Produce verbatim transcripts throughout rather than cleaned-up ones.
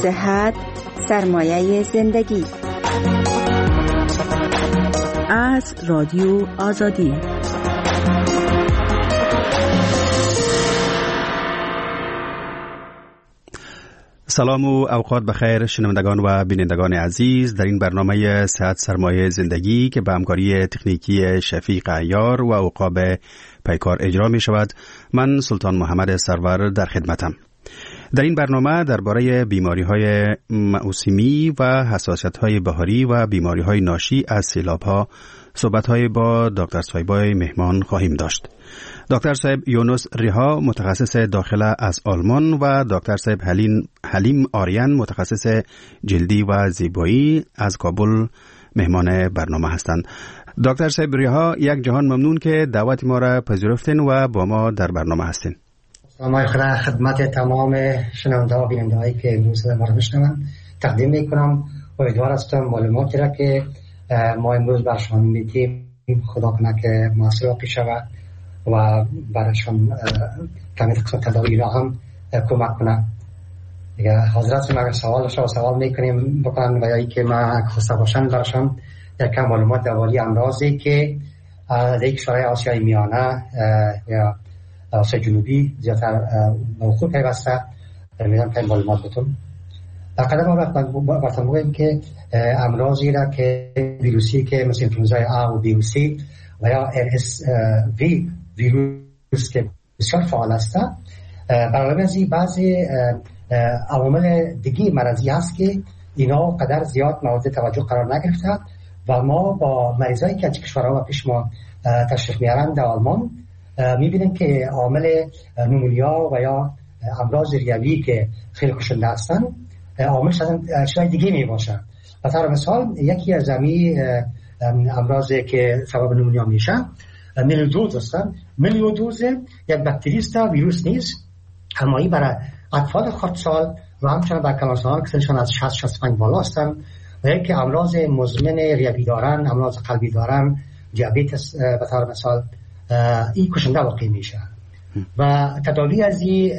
صحت سرمایه زندگی. از رادیو آزادی. سلام و اوقات بخیر شنوندگان و بینندگان عزیز. در این برنامه صحت سرمایه زندگی که به همکاری تکنیکی شفیق عیار و عقاب پیکار اجرا می شود، من سلطان محمد سرور در خدمتم. در این برنامه درباره بیماری‌های موسمی و حساسیت‌های بهاری و بیماری‌های ناشی از سیلاب‌ها صحبت‌های با دکتر صایبای مهمان خواهیم داشت. دکتر صاحب یونس ریها متخصص داخله از آلمان و دکتر صاحب حلیم, حلیم آریان متخصص جلدی و زیبایی از کابل مهمان برنامه هستند. دکتر صاحب ریها، یک جهان ممنون که دعوت ما را پذیرفتین و با ما در برنامه هستین. سلام خدمت تمام شنونده و بیننده هایی که امروز ما را میشنون تقدیم میکنم و امیدوار هستم معلوماتی را که ما امروز برشان میدیم خدا کنه که موثر واقع شود و برشان کمی قسم تداوی را هم کمک کنه. دیگه حاضر هستیم اگر سوال شما سوال میکنیم بکنن و یا ای که ما خواسته باشن برشان یک کم معلومات درباره امراضی که در کشورهای آسیای میانه یا آسیا جنوبی زیادتر موضوع پیوسته میدم که معلومات بتون. در قدم ما برتون بگویم که امراضی را که ویروسی که مثل انفلوانزای آ و بی و سی و یا ار اس وی ویروس که بسیار فعال است، برای ازی بعضی عوامل دیگه مرضی هست که اینا قدر زیاد مورد توجه قرار نگرفته و ما با مریضایی که از کشورها و پیش ما تشریف میارن در آلمان میبینیم که عامل نمونیا و یا امراض ریوی که خیلی کشنده هستن عاملش چیزای دیگه میباشن. و طور مثال یکی از امی امراضی که سبب نمونیا میشه میلیودوز هستن. میلیودوز یک باکتری است، ویروس نیست، همایی برای اطفال خردسال و همچنان در کلانسالان که سنشان از شصت شصت و پنج بالا هستن و یکی امراض مزمن ریوی دارن، امراض قلبی دارن، دیابت به طور مثال این کشنده واقع میشه. و تداوی از این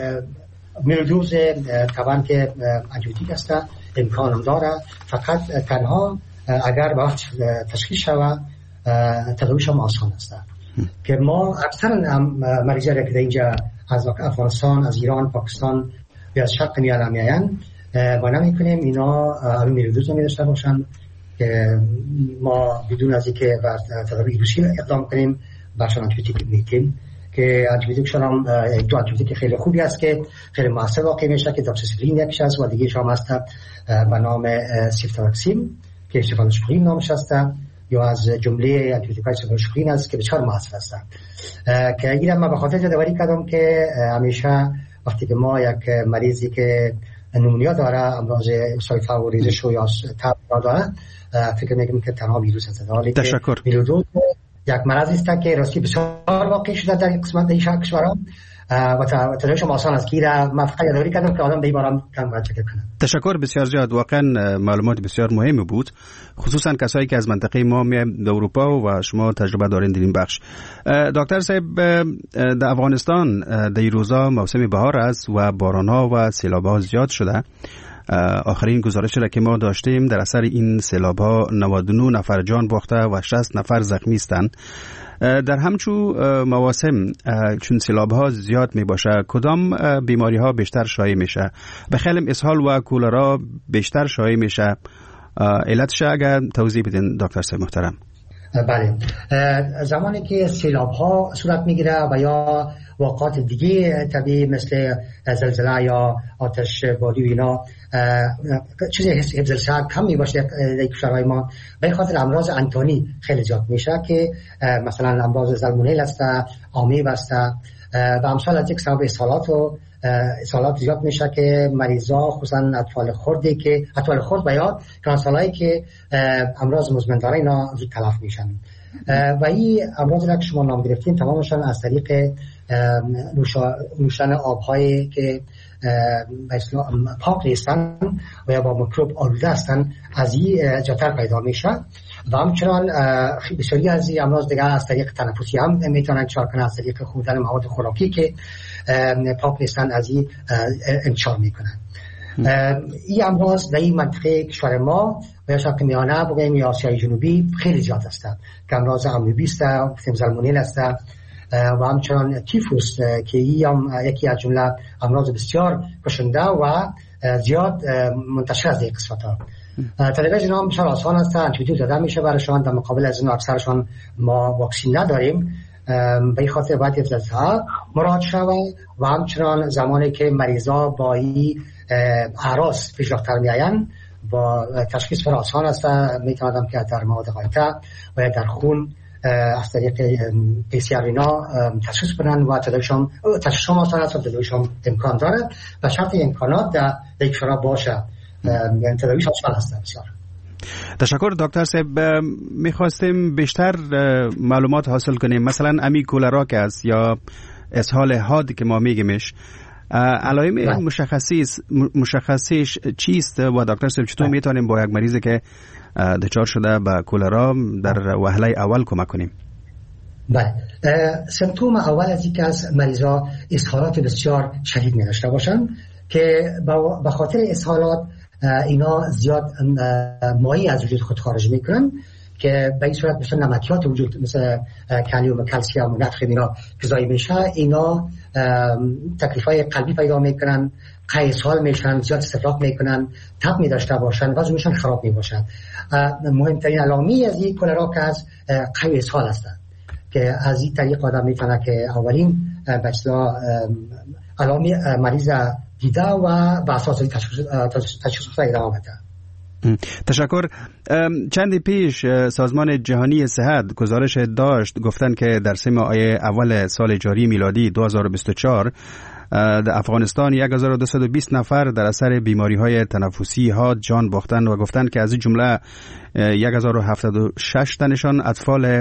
میلیودوز طبعا که انتیبیوتیک است امکان هم داره، فقط تنها اگر وقت تشخیص شود تداویش هم آسان است. که ما اکثر مریضی را که در اینجا از افغانستان، از ایران، پاکستان یا از شرق میانه میاین ما نمیکنیم اینا میلیودوز رو میداشته باشن که ما بدون از اینکه بر تداوی ویروسی اقدام کنیم برشان انتیبیوتیک میدیم که انتیبیوتیکشون هم دو انتیبیوتیک خیلی خوبی است که خیلی موثر واقع میشه که داکسیسیکلین یکیش است و دیگه شام است به نام سیفتاکسیم که سیفتاکسیم نامش است یا از جمله انتیبیوتیک‌های سیفتاکسیم است که بسیار موثر است. که اگر ما به خاطر یادآوری کردم که همیشه وقتی که ما یک مریضی که نمونیا داره، امراض سایفا و ریزش یا تب داره، فکر میکنم که تنها ویروس است. تشکر. میلیودوز یک مرض است که راستی بسیار واقع شده در قسمت این کشورها و تداویش آسان است که را من فقط یادآوری کردم که آدم به این بارم کم باید فکر کنه. تشکر بسیار زیاد، واقعا معلومات بسیار مهمی بود، خصوصا کسایی که از منطقه ما میان در اروپا و شما تجربه دارین در این بخش. دکتر صاحب، در افغانستان در این روزا موسم بهار است و باران‌ها و سیلاب‌ها زیاد شده. آخرین گزارشی را که ما داشتیم در اثر این سیلاب‌ها نود و نه نفر جان باخته و شصت نفر زخمی هستند. در همچو مواسم چون سیلاب‌ها زیاد می باشه کدام بیماری‌ها بیشتر شایع میشه؟ به خیلی اسهال و کولرا بیشتر شایع میشه. علتش اگر توضیح بدین دکتر صاحب محترم. بله، زمانی که سیلاب‌ها صورت میگیره و یا واقعات دیگه طبیعی مثل زلزله یا آتش بادی و اینا چیزی حفظ الصحت کم میباشه در کشورهای ما، به خاطر امراض انتانی خیلی زیاد میشه که مثلا امراض سالمونل است، آمیب است و امثال از یک سبب اسهالات و اسهالات زیاد میشه که مریضا خصوصا اطفال خردی که اطفال خرد و یا کلانسالایی که امراض مزمن داره اینا زود تلف میشن. و این امراض را که شما نام گرفتین تمامشان از طریق نوشن آب‌هایی که پاک نیستن و یا با میکروب آلوده هستن از این جاتر پیدا میشه. و همچنان بسیاری از این امراض دیگر از طریق تنفسی هم میتونن انتشار کنن، از طریق خوردن مواد خوراکی که پاک نیستن از این انتشار میکنن. این امراض در این منطقه کشور ما و یا شرق میانه بگیم یا آسیای جنوبی خیلی زیاد هستند که امراض آمیوبی است، گفتیم سالمونل است و همچنان تیفوس که این هم یکی از جمله امراض بسیار کشنده و زیاد منتشر از این قسمت ها. تدابیر اینا بسیار آسان است، آنتیبیوتیک داده میشه برایشان، در مقابل از این اکثرشان ما واکسین نداریم، به این خاطر باید افزایش‌ها مراجعه شود و همچنان زمانی که مریضا با این اعراض پیش رفتن میآیند با تشخیص بر آسان است، میتونم که در مواد غایطه و در خون از طریق پی سی آر اینا تشخیص بدن و تداویشان تشخیص آسان است و تداویشان امکان داره و شرط امکانات در یک شرا باشه، یعنی تداویش آسان است بسیار. تشکر دکتر صاحب. میخواستیم بیشتر معلومات حاصل کنیم، مثلا امی کولرا که است یا اسهال حاد که ما میگیمش، علائم مشخصیش مشخصیش چیست و دکتر صاحب چطور میتونیم با یک مریضی که دچار شده به کولرا در وهله اول کمک کنیم؟ بله، سمپتوم اول از اینکه از مریضا اسهالات بسیار شدید می داشته باشند که به خاطر اسهالات اینا زیاد مایع از وجود خود خارج میکنن که به این صورت مثل نمکیات وجود مثل کالیوم و کلسیم و نفخ اینا غذایی میشه، اینا تکلیفای قلبی پیدا میکنن، قی اسهال میشن، زیاد استفراغ میکنن، تب میداشته باشن، وضعشون خراب میباشن. مهمترین علامه از این کولرا که از قی اسهال هستند که از این طریق آدم میتونه که اولین به اصطلاح علامه مریض دیده و به اساس تشخیص ادامه بده. تشکر. چندی پیش سازمان جهانی صحت گزارش داشت، گفتن که در سه ماه اول سال جاری میلادی دو هزار و بیست و چهار در افغانستان یک هزار و دویست و بیست نفر در اثر بیماری های تنفسی ها جان باختن و گفتن که از این جمله یک هزار و هفتاد و شش تنشان اطفال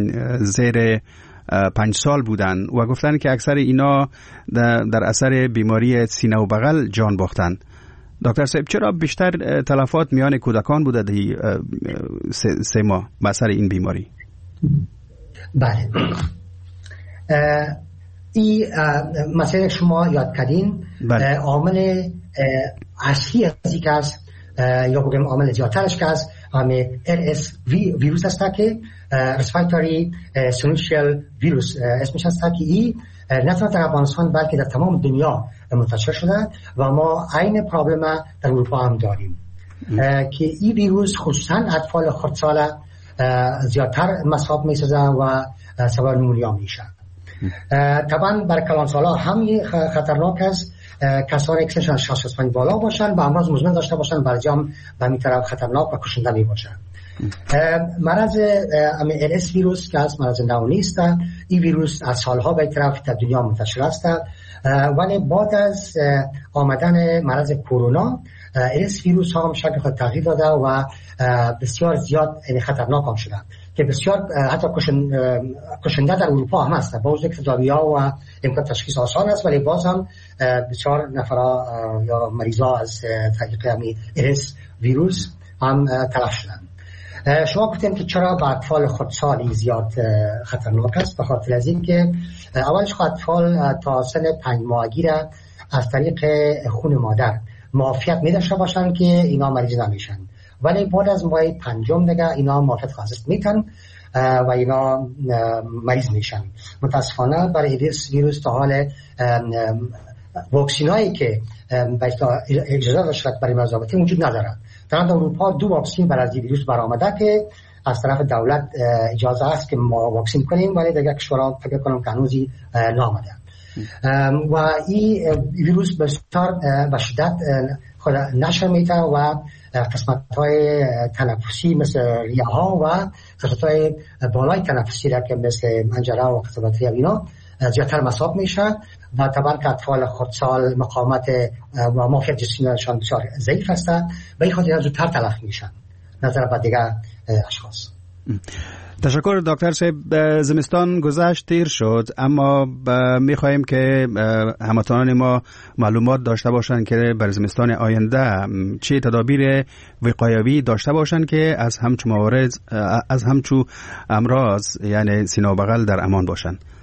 زیر پنج سال بودن و گفتن که اکثر اینا در اثر بیماری سینه و بغل جان باختن. دکتر صاحب چرا بیشتر تلفات میان کودکان بوده در سه, سه ماه به اثر این بیماری؟ بله، این مسئله شما یاد کردین عامل اصلی از این که است یا بگم عامل زیادترش که است عامل ار اس ویروس است که رسپیراتوری سینوشیال ویروس اسمش است که این نه تنها در افغانستان بلکه در تمام دنیا منتشر شده و ما عین پرابلم در اروپا هم داریم که این ویروس خصوصا اطفال خردسال زیادتر مصاب میسازه و سبب نمونیا میشه. طبعا برای کلانسالا هم خطرناک است، کسانی که سنشان شصت و پنج بالا باشن و امراض مزمن داشته باشن برای هم به این طرف خطرناک و کشنده می باشن. مرض ار اس ویروس که از مرض نو نیست، این ویروس از سالها به طرف در دنیا منتشر است ولی بعد از آمدن مرض کرونا ار اس ویروس هم شکل خود تغییر داده و بسیار زیاد خطرناک هم شده که بسیار حتی کشنده در اروپا هم هست. با وجود که تداوی‌ها و امکان تشخیص آسان است ولی باز هم بسیار نفرا یا مریضا از طریق همین ار اس ویروس هم تلف شدن. شما گفتیم که چرا با اطفال خردسالی زیاد خطرناک است؟ به خاطر از این که اولش اطفال تا سن پنج ماهگی را از طریق خون مادر معافیت می داشته باشند که اینا مریض نمیشن، ولی بعد از ماه پنجم دیگه اینا معافیت خاص میتن و اینا مریض میشن. متاسفانه برای ایدز ویروس تا حال واکسینایی که اجازه داشت برای مزابطی وجود ندارد. در اروپا دو واکسین برای این ویروس برآمده که از طرف دولت اجازه است که ما واکسین کنیم ولی دیگه کشورها فکر کنم که هنوزی نامده و این ویروس بسیار به شدت خود نشر میده و قسمت‌های تنفسی مثل ریه ها و قسمت‌های بالای تنفسی را که مثل منجره و قسمت‌های اینا زیادتر مصاب میشه و طبعا که اطفال خردسال مقاومت و معافیت جسمیشان بسیار ضعیف هستند و این خاطر زودتر تلف میشن نظر به دیگر اشخاص. تشکر دکتر صاحب. زمستان گذشت تیر شد اما میخواهیم که هموطنان ما معلومات داشته باشند که بر زمستان آینده چه تدابیر وقایوی داشته باشند که از همچو موارد از همچو امراض یعنی سینه و بغل در امان باشند.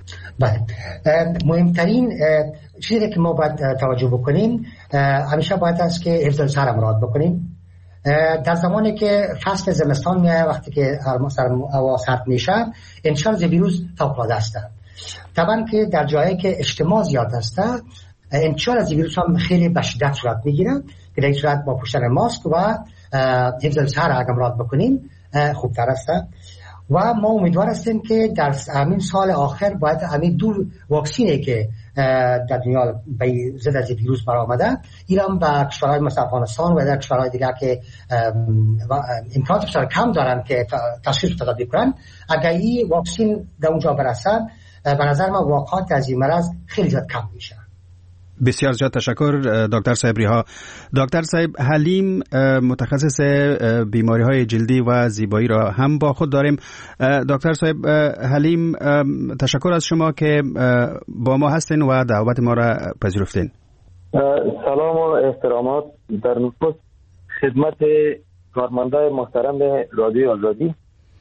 بله، مهمترین چیزی که ما باید توجه بکنیم همیشه باید است که حفظ الصحه را مراعات بکنیم. در زمانی که فصل زمستان میاد، وقتی که هوا سرد میشه، انتشار ویروس فوق‌العاده است. طبعا که در جایی که اجتماع زیاد است، انتشار از ویروس هم خیلی به شدت صورت میگیره که در این صورت با پوشیدن ماسک و حفظ الصحه را اگر مراعات بکنیم خوبتر است. و ما امیدوار هستیم که در همین سال آخر باید همین دو واکسینی که در دنیا به ضد از ویروس برآمده، ایران با کشورهای مثل افغانستان و در کشورهای دیگر که امکانات بسیار کم دارن که تشخیص تداوی کنن، اگر این واکسین در اونجا برسه، به نظر من واقعات از این مرض خیلی زیاد کم میشه. بسیار زیاد تشکر دکتر صاحب ریها. دکتر صاحب حلیم متخصص بیماری های جلدی و زیبایی را هم با خود داریم. دکتر صاحب حلیم، تشکر از شما که با ما هستین و دعوت ما را پذیرفتین. سلام و احترامات در نخست خدمت کارمندای محترم رادیو آزادی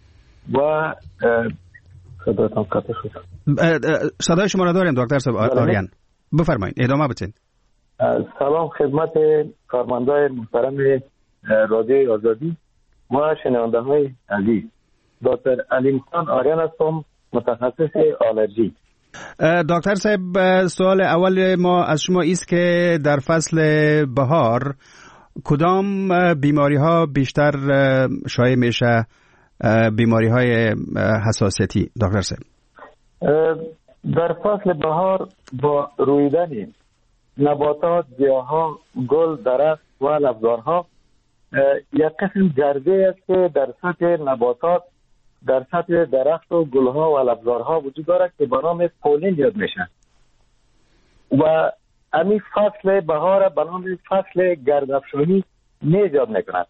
و صداتان قطع شد. صدای شما را داریم دکتر صاحب آریان، بفرمایید ادامه بدین. سلام خدمت کارمندای محترم رادیو آزادی و شنونده های عزیز. دکتر علیم خان آریان هستم، متخصص آلرژی. دکتر صاحب، سوال اول ما از شما است که در فصل بهار کدام بیماری ها بیشتر شایع میشه؟ بیماری های حساسیتی دکتر صاحب. در فصل بهار با رویدن نباتات، گیاها، گل، درخت و لبزارها یک قسم گرده است که در سطح نباتات، در سطح درخت و گلها و لبزارها وجود دارد که به نام پولین یاد میشن و امی فصل بهار به نام فصل گردافشانی نیز یاد میکنند.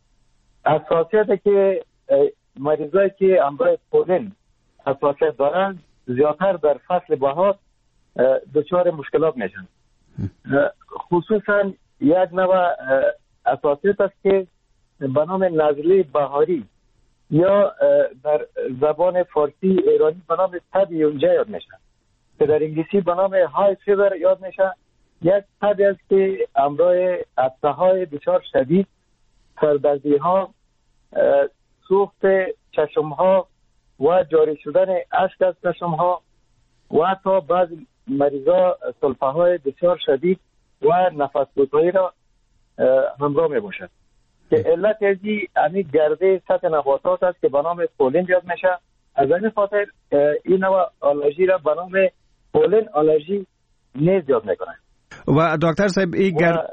حساسیت که مریضایی که امراض پولین حساسیت دارند زیادتر در فصل بهار دچار مشکلات میشن. خصوصا یک نوع حساسیت است که به نام نزله بهاری یا در زبان فارسی ایرانی به نام تب یونجه یاد میشه که در انگلیسی به نام های فیور یاد میشه. یک تب است که همراه عطسه های بسیار شدید، سردردی ها، سوخت چشم ها و جاری شدن اشک از چشم ها و حتی بعضی مریضا سلفه های بسیار شدید و نفس گساری را همراه می باشد که علت ازی همین گرده سطح نباتات است که به نام پولین یاد میشه. از این خاطر این نوع آلرژی را به نام پولین آلرژی نیز یاد میکنه. و دکتر صاحب این گرد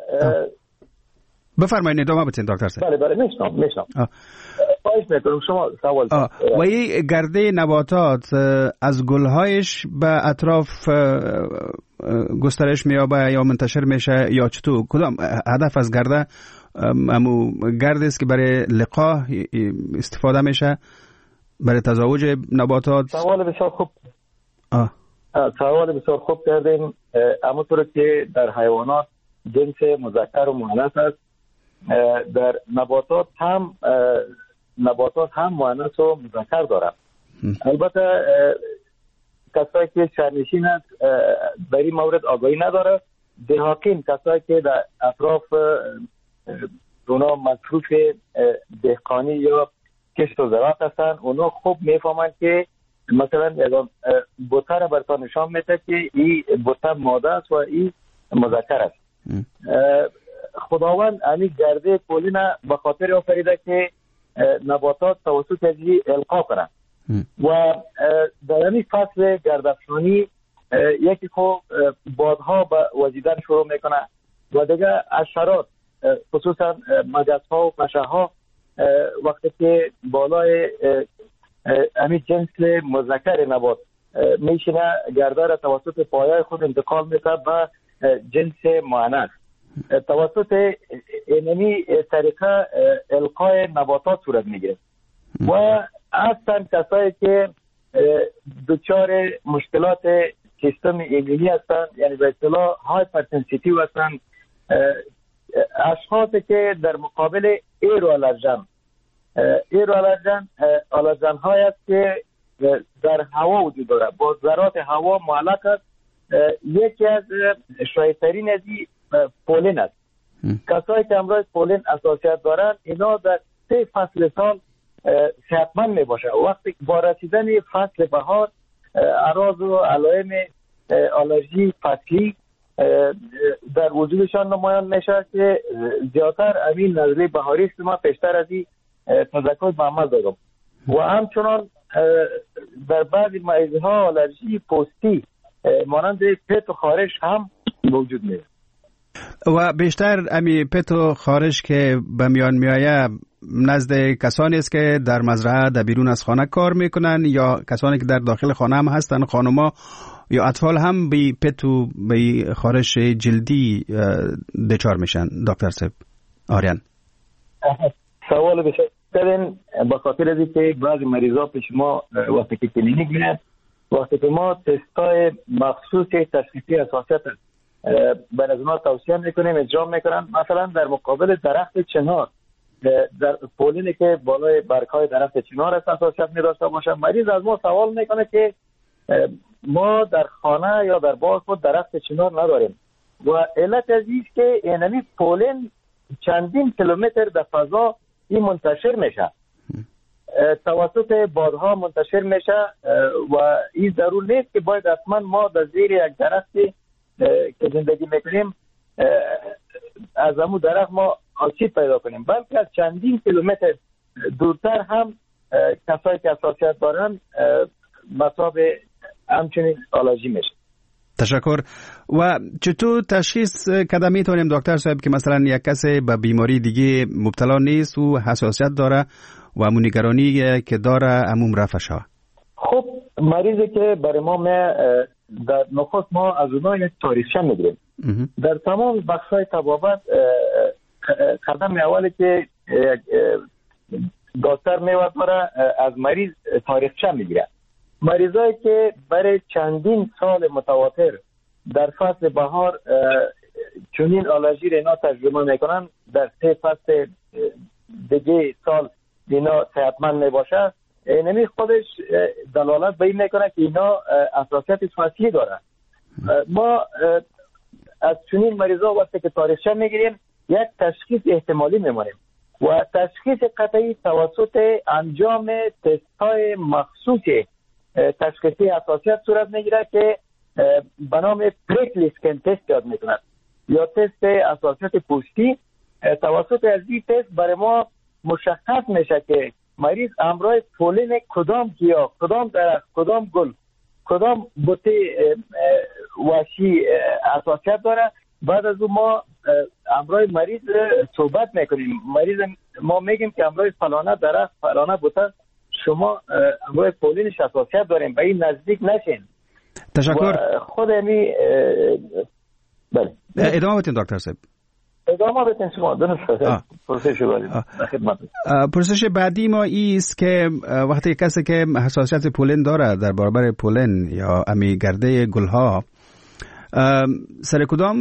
بفرمایید ادامه بدین دکتر صاحب. بله بله میشنم میشنم خواهش میکنم شما سوال. و این گرده نباتات از گلهایش به اطراف گسترش میابه یا منتشر میشه یا چطور؟ کدام هدف از گرده؟ امو گرد است که برای لقاح استفاده میشه، برای تزاوج نباتات؟ سوال بسیار خوب. آه. سوال بسیار خوب کردین. همونطور که در حیوانات جنس مذکر و مؤنث است، در نباتات هم نباتات هم مؤنث و مذکر دارند. البته کسایی که شهرنشین است در این مورد آگاهی نداره. دهاقین، کسایی که در اطراف اونا مصروف دهقانی یا کشت و زراعت هستن، اونا خوب میفهمند که مثلا بوته را براتون نشان میده که این بوته ماده است و این مذکر است. خداوند همین گرده پولین به خاطر آفریده که نباتات توسط ازی القا کنند و در همین فصل گردافشانی یکی خب بادها به وزیدن شروع میکنه و دیگه حشرات خصوصا مگس‌ها و پشه‌ها وقتی که بالای همین جنس مذکر نبات میشینه، گرده را توسط پایه خود انتقال میده به جنس مؤنث. توسط اینمی طریقه القای نباتات صورت میگیره و اصلا کسایی که دچار مشکلات سیستم ایمنی هستن، یعنی به اصطلاح هایپرسنسیتیو هستن، اشخاصی که در مقابل ایرو آلرژن ایرو آلرژن آلرژن های است که در هوا وجود داره، با ذرات هوا معلق است. یکی از شایع‌ترین از این پولن است. کسایی که امراض پولن حساسیت دارند اینا در سه فصل سال صحتمند می باشه. وقتی با رسیدن فصل بهار اعراض و علائم آلرژی فصلی در وجودشان نمایان میشه که زیادتر همین نزله بهاری است. ما پیشتر از این تذکر به عمل دادم و همچنان در بعضی مریض ها آلرژی پوستی مانند پت و خارش هم موجود میشه و بیشتر امی پت و خارش که به میان میآید نزد کسانی است که در مزرعه در بیرون از خانه کار میکنن یا کسانی که در داخل خانه هم هستن، خانوما یا اطفال هم به پت و به خارش جلدی دچار میشن؟ دکتر صاحب آریان سوال بسیار کردن به خاطر از اینکه بعضی مریضا پیش ما وقتی که کلینیک میاد، وقتی که ما تستای مخصوص تشخیصی حساسیت به نظر توصیه میکنیم اجرا میکنن. مثلا در مقابل درخت چنار، در پولینی که بالای برگ‌های درخت چنار است حساسیت می‌داشته باشه، مریض از ما سوال میکنه که ما در خانه یا در باغ خود درخت چنار نداریم و علت از این است که اینمی پولین چندین کیلومتر در فضا این منتشر میشه، توسط بادها منتشر میشه و این ضرور نیست که باید حتما ما در زیر یک درختی که زندگی میکنیم از همون درخت ما آسیب پیدا کنیم، بلکه از چندین کیلومتر دورتر هم کسایی که حساسیت دارن مصاب همچنین آلرژی میشه. تشکر. و چطور تشخیص کده میتونیم دکتر صاحب که مثلا یک کسی به بیماری دیگه مبتلا نیست و حساسیت داره و مونیگرانی که داره عموم رفع شود؟ خب مریضی که برای ما در نخست ما از اونها یک تاریخچه میگیریم. در تمام بخش‌های طبابت قدم اولی که دکتر میواد داره از مریض تاریخچه میگیره. مریضایی که برای چندین سال متواتر در فصل بهار چنین آلرژی را اینا تجربه میکنن، در سه فصل دیگه سال اینا صحتمند میباشه، اینمی خودش دلالت به این میکنه که اینا حساسیت فصلی داره. ما از چنین مریضا وقتی که تاریخچه میگیریم یک تشخیص احتمالی میمونیم و تشخیص قطعی توسط انجام تست‌های مخصوص تشخیصی حساسیت صورت میگیره که به نام پریکلی اسکن تست یاد میکنند یا تست حساسیت پوستی. توسط از این تست برای ما مشخص میشه که مریض همراه پولین کدام گیاه، کدام درخت، کدام گل، کدام بوته وحشی حساسیت داره. بعد از اون ما همراه مریض صحبت میکنیم، مریض ما میگیم که همراه فلانه درخت، فلانه بوته شما همراه پولینش حساسیت داریم، به این نزدیک نشین. تشکر. خود امی بله ادامه بدین دکتر صاحب. ادامه بدین شما درست پرسش شدید. خدمت. پرسش بعدی ما ایست که وقتی کسی که حساسیت پولین داره در برابر پولین یا امی گرده گلها، سر کدام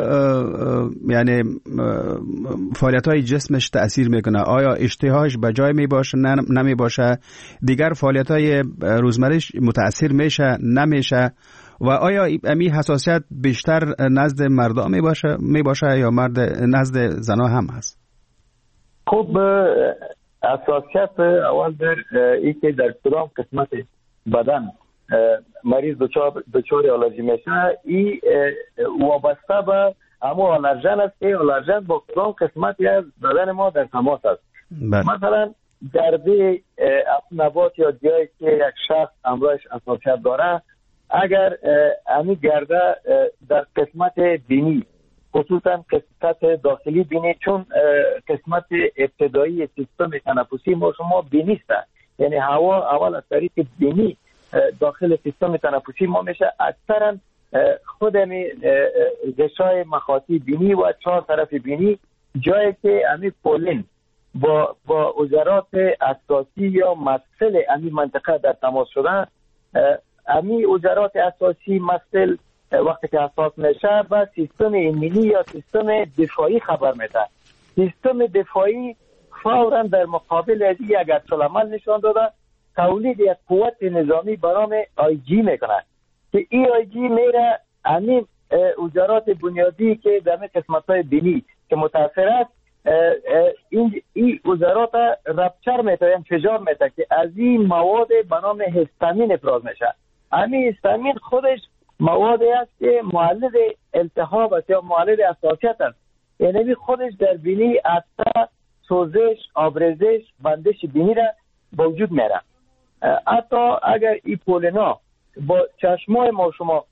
یعنی فعالیت های جسمش تأثیر میکنه؟ آیا اشتهاش به جای می باشه نه نمی باشه؟ دیگر فعالیت های روزمرهش متأثر میشه نمیشه؟ و آیا امی حساسیت بیشتر نزد مردا می باشه می باشه یا مرد نزد زنا هم هست؟ خب حساسیت اول در ای که در کدام قسمت بدن مریض دچار دچار آلرژی میشه، این وابسته به همون آلرژن است که آلرژن با کدام قسمتی از بدن ما در تماس است. مثلا گرده نبات یا جایی که یک شخص امراض حساسیت داره، اگر همین گرده در قسمت بینی، خصوصا قسمت داخلی بینی، چون قسمت ابتدایی سیستم تنفسی ما شما بینی است، یعنی هوا اول از طریق بینی داخل سیستم تنفسی ما میشه. اکثرا خود همی غشای مخاطی بینی و چهار طرف بینی جایی که همی پولین با با عضلات اساسی یا مفصل همی منطقه در تماس شدن، همی عضلات اساسی مفصل وقتی که حساس میشه و سیستم ایمنی یا سیستم دفاعی خبر میده. سیستم دفاعی فوراً در مقابل از یک عکس‌العمل نشان داده تولید یک قوت نظامی به نام آی جی میکنه که ای آی جی میره همین وزارات بنیادی که در قسمت های بینی که متاثر است این این وزارات رپچر میته انفجار میته که از این مواد به نام هستامین افراز میشه. همین هستامین خودش موادی است که معلل التهاب است یا معلل حساسیت است. یعنی خودش در بینی عطسه، سوزش، آبریزش، بندش بینی را به وجود میاره. حتی اگر این پولنا با چشمای ما شما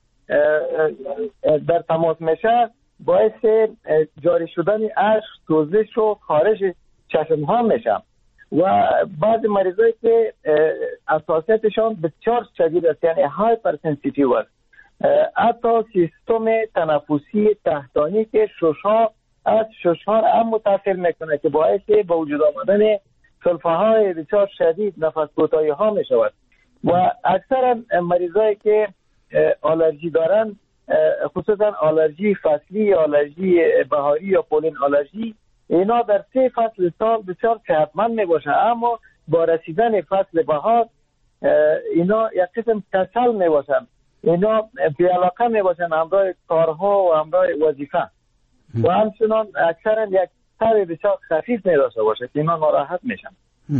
در تماس میشه باعث جاری شدن اشک، سوزش و خارش چشم ها میشه و بعضی مریضایی که حساسیتشان بسیار شدید است یعنی هایپر سنسیتیو است. حتی سیستم تنفسی تحتانی که ششها از ششها هم متاثر میکنه که باعث به وجود آمدن سلفه های بسیار شدید، نفس کوتاهی ها میشود و اکثر مریضایی که آلرژی دارن خصوصا آلرژی فصلی، آلرژی بهاری یا پولن آلرژی، اینا در سه فصل سال بسیار صحتمند می باشن، اما با رسیدن فصل بهار اینا یک قسم کسل می باشن، اینا بی‌علاقه می باشن همراه کارها و همراه وظیفه و همچنان اکثرا یک تب بسیار خفیف می داشته باشه که اینا ناراحت میشن،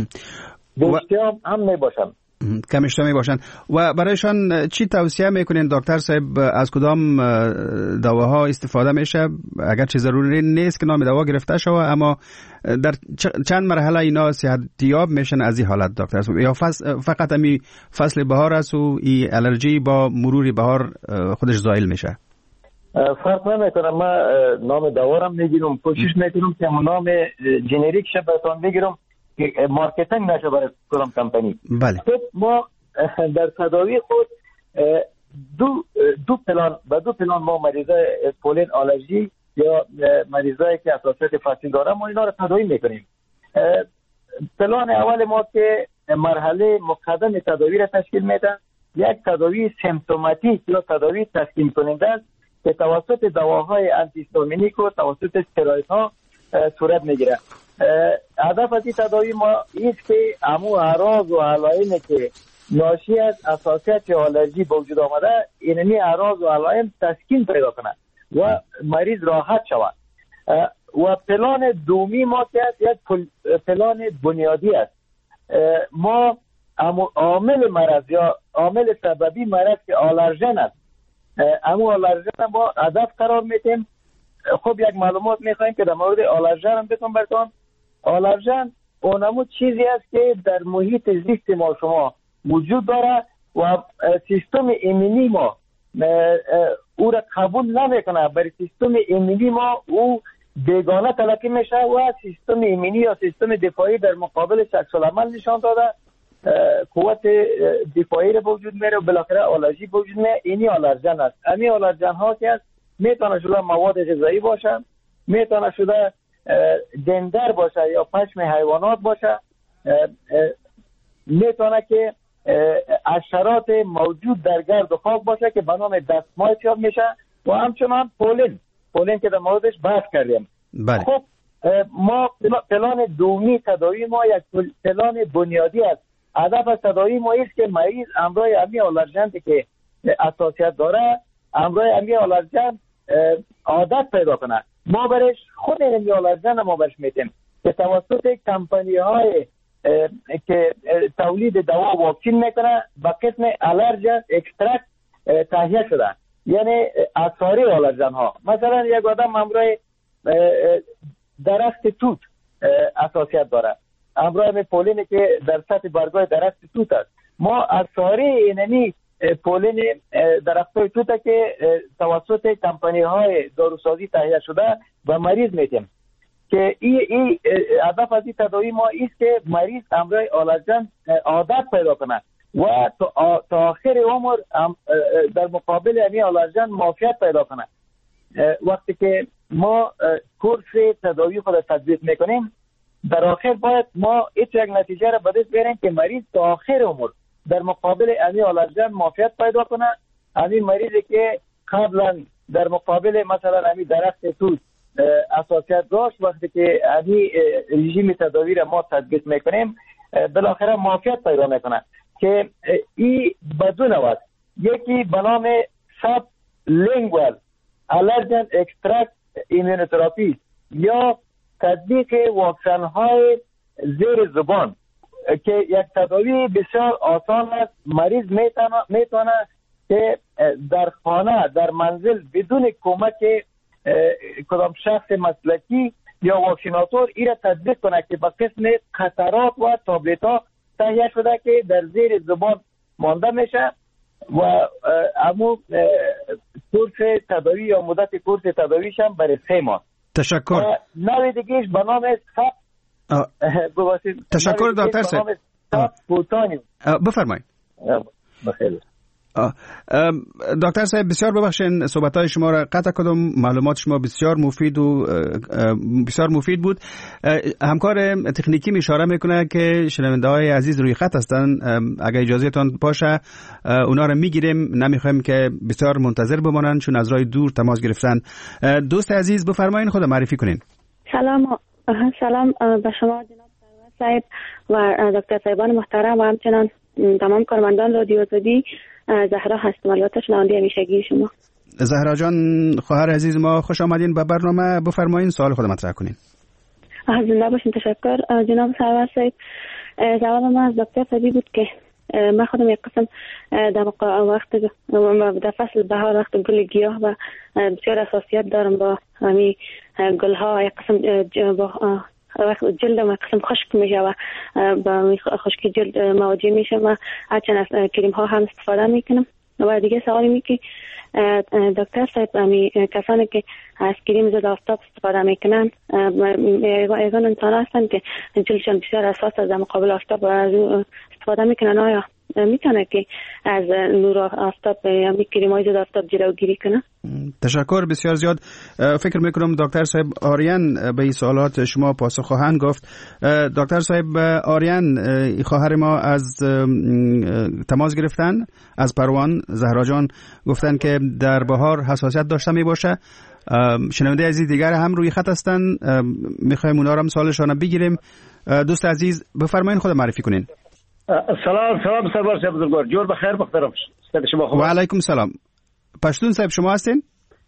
دوستیام هم می باشن کمشته می باشند. و برایشان چی توصیه میکنین دکتر صاحب؟ از کدام دواها استفاده میشه؟ اگر چه ضروری نیست که نام دوا گرفته شوه، اما در چند مرحله اینا صحتیاب میشن از این حالت دکتر صاحب؟ یا فقط امی فصل بهار است و این الرژی با مرور بهار خودش زایل میشه؟ فرق نمیکنه. من نام دوا را میگیرم، کوشش میکنم که نام جنریک شه براتون بگیرم که مارکتینگ نشه برای کدام کمپانی. بله. ما در تداوی خود دو دو پلان با دو پلان ما مریضای پولن آلرژی یا مریضایی که حساسیت فصلی دارن ما اینا رو تداوی میکنیم. پلان اول ما که مرحله مقدم تداوی را تشکیل میده، یک تداوی سیمپتوماتیک یا تداوی تسکین کننده است که توسط دواهای آنتی هیستامینیک و توسط استروئیدها صورت میگیره. هدف از این تداوی ما است که همون اعراض و علائمی که ناشی از حساسیت یا آلرژی به وجود آمده اینمی اعراض و علائم تسکین پیدا کنه و مریض راحت شود. و پلان دومی ما که است یک پلان بنیادی است. ما عامل مرض یا عامل سببی مرض که آلرژن است، همون آلرژن ما هدف قرار میدیم. خب یک معلومات میخوایم که در مورد آلرژن هم بتون براتون. آلرژن اونمو چیزی است که در محیط زیست ما شما وجود داره و سیستم ایمنی ما او را قبول نمیکنه، برای سیستم ایمنی ما او بیگانه تلقی میشه و سیستم ایمنی یا سیستم دفاعی در مقابل عکس العمل نشان داده، قوت دفاعی را به وجود میاره و بالاخره آلرژی به وجود میاره. اینی آلرژن است. همین آلرژن ها که است میتونه شده مواد غذایی باشه، میتونه شده دندر باشه یا پشم حیوانات باشه، میتونه که حشرات موجود در گرد و خاک باشه که به نام دستمال یاد میشه و همچنان پولن پولن که در موردش بحث کردیم. بله. خب ما پلان دومی تداوی ما یک پلان بنیادی است. هدف از تداوی ما است که مریض همراه امی آلرژن که حساسیت داره، همراه امی آلرژن عادت پیدا کنه. ما برش خود امی آلرژن ما برش میتیم که توسط کمپانی های که تولید دوا و واکسین میکنه با قسم الرژن اکسترکت تهیه شده، یعنی اثاری آلرژن ها. مثلا یک آدم همراه درخت توت حساسیت داره، همراه می پولینی که در سطح برگای درخت توت است، ما اثاری اینمی پولین درختای توت که توسط کمپانی های داروسازی تهیه شده و مریض میتیم که این ای هدف از این تداوی ما است که مریض همراه آلرژن عادت پیدا کنه و تا آخر عمر در مقابل این آلرژن معافیت پیدا کنه. وقتی که ما کورس تداوی خود تطبیق میکنیم در آخر باید ما هیچ یک نتیجه را به دست بیاریم که مریض تا آخر عمر در مقابل این آلرژن معافیت پیدا کنه. همین مریضی که قبلا در مقابل مثلا همین درخت توت حساسیت داشت، وقتی که همین رژیم تداوی را ما تطبیق میکنیم بالاخره معافیت پیدا میکنه. که این بدون است. یکی به نام ساب لینگوال الرژن اکسترکت ایمونوتراپی یا تطبیق واکسن های زیر زبان که یک تداوی بسیار آسان است. مریض میتونه که در خانه در منزل بدون کمک کدام شخص مسلکی یا واکسیناتور این را تطبیق کنه که با قسم قطرات و تابلت ها تهیه شده که در زیر زبان مانده میشه و امو کورس تداوی یا مدت کورس تداویش هم برای سه ماه. تشکر. نوع دیگهش به نام ساب تشکر دکتر صاحب. بفرمایید. بخیر. دکتر صاحب بسیار ببخشید صحبت‌های شما را قطع کردم. معلومات شما بسیار مفید و بسیار مفید بود. همکار تکنیکی اشاره میکنه که شنونده‌های عزیز روی خط هستن. اگر اجازه تان باشه اونا را میگیریم، نمیخوایم که بسیار منتظر بمانن چون از راه دور تماس گرفتن. دوست عزیز بفرمایید، خود معرفی کنین. سلام سلام به شما جناب سرور صاحب و دکتر صاحبان محترم و همچنان تمام کارمندان رادیو آزادی. زهرا هستم، البته شنونده همیشگی شما. زهرا جان خواهر عزیز ما، خوش آمدین به برنامه. بفرمایید سوال خود مطرح کنین. زنده باشین. تشکر جناب سرور صاحب. سوال من از دکتر صاحبی بود که من خودم یک قسم در وقت در فصل بهار وقت گل گیاه و بسیار حساسیت دارم با همین گل ها. یک قسم با وقت جلدم قسم خشک میشه و با خشکی جلد مواجه میشه و هرچند از کریم ها هم استفاده میکنم. و دیگه سوالی می که دکتر صاحب امی کسانی که از کریم ضد آفتاب استفاده میکنن ایگان انسان هستن که جلدشان بسیار حساس از مقابل آفتاب و از استفاده میکنن، آیا میتونه که از نور آفتاب یا کریم های ضد آفتاب جلوگیری کنه؟ تشکر بسیار زیاد. فکر میکنم دکتر صاحب آریان به این سوالات شما پاسخ خواهند گفت. دکتر صاحب آریان خواهر ما از تماس گرفتن از پروان. زهرا جان گفتن که در بهار حساسیت داشته می باشه. شنونده عزیز دیگر هم روی خط هستن، میخوایم اونا رو هم سوالشان بگیریم. دوست عزیز بفرمایید خود معرفی کنین. سلام سلام سرور صاحب بزرگوار، جور بخیر محترم شما. و علیکم سلام. پشتون صاحب شما هستین؟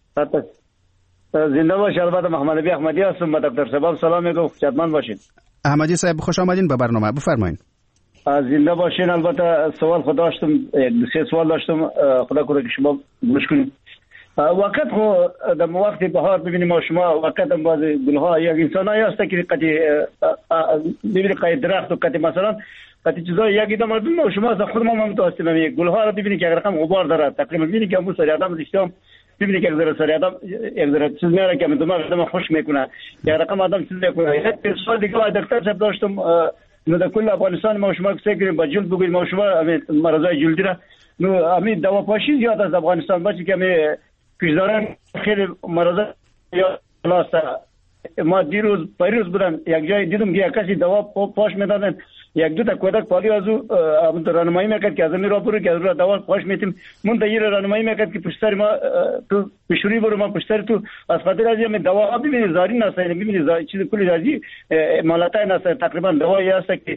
زنده باش. البته محمد نبی احمدی هستم. با دکتر صاحب سلام میگم، خدمت باشین. احمدی صاحب خوش آمدین به برنامه، بفرمایید. زنده باشین. البته سوال خود داشتم، دو سه سوال داشتم، خدا کنه که شما گوش کنید. وقت خو در وقت بهار ببینیم ما شما وقت هم باز گلها یک انسانایی هست که قطعی ببینید قطعی درخت و قطعی مثلا قطعی چیزای یکی دو مردم شما از خود ما متوسط نمی گلها را ببینید که اگر رقم غبار داره تقریبا ببینید که همون سری آدم دیشتم ببینید که اگر سری آدم یک ذره چیز میاره که دماغ آدم خوش میکنه یا رقم آدم چیز میکنه. یک سوال دیگه دکتر صاحب داشتم، نو در کل افغانستان ما شما فکر کنیم با جلد بگویید ما شما مرضای جلدی را نو همین دواپاشی زیاد از افغانستان باشه که می پیشداران خیلی مرضا یا خلاصه. ما دیروز پیروز بودن یک جای دیدم که کسی دوا پاش میدادن، یک دو تا کودک پالی از او راهنمایی میکرد که از این راه برو که از دوا پاش میتیم من تا یه راهنمایی میکرد که پشتر ما تو پشوری برو ما پشتر تو از خاطر از این دوا ببینید زاری نسای ببینید چیز کلی زاری مالاتای نسای تقریبا دوایی هست که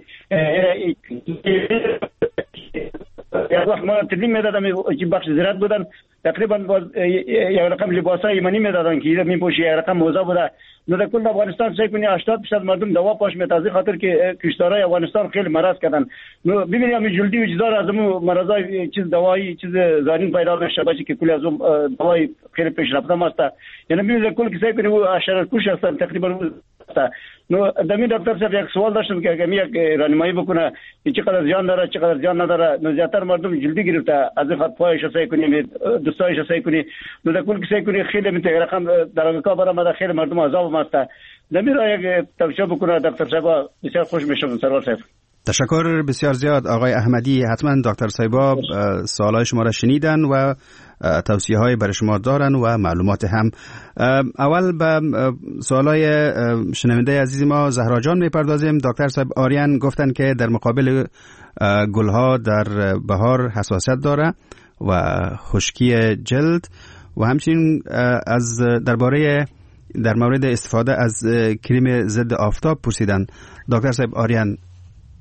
یک وقت ما تدیم میدادم که بخش زراعت بودن تقریبا باز یک رقم لباسای ایمانی میدادن که این میپوشه یک رقم موزه بوده. نو در کل افغانستان سعی کنی هشتاد درصد مردم دوا پاش میتازی خاطر که کشتارای افغانستان خیلی مرض کردن. نو ببینید همین جلدی و چیزا از اون مرضای چیز دوایی چیز زارین پیدا بشه باشه که کلی از اون دوای خیلی پیشرفته است. یعنی ببینید کل که سعی کنی و حشرات کش هستن تقریبا. نو دمی دکتر صاحب یک سوال داشتم که اگه یک راهنمایی بکنه چقدر زیان داره چقدر زیان نداره. نو زیاتر مردم جلدی گرفته از خط پایش سعی کنی دوستایش سعی کنی. نو در کل که سعی کنی خیلی میته رقم در امریکا برام خیلی مردم عذاب است. دمی را یک توصیه بکنه دکتر صاحب بسیار خوش میشم سرور صاحب. تشکر بسیار زیاد آقای احمدی. حتما دکتر صاحب سوالای شما را شنیدن و توصیه های برای شما دارن و معلومات هم. اول به سوالای شنونده عزیز ما زهرا جان میپردازیم. دکتر صاحب آریان گفتن که در مقابل گلها در بهار حساسیت داره و خشکی جلد و همچنین از درباره در مورد استفاده از کریم ضد آفتاب پرسیدن. دکتر صاحب آریان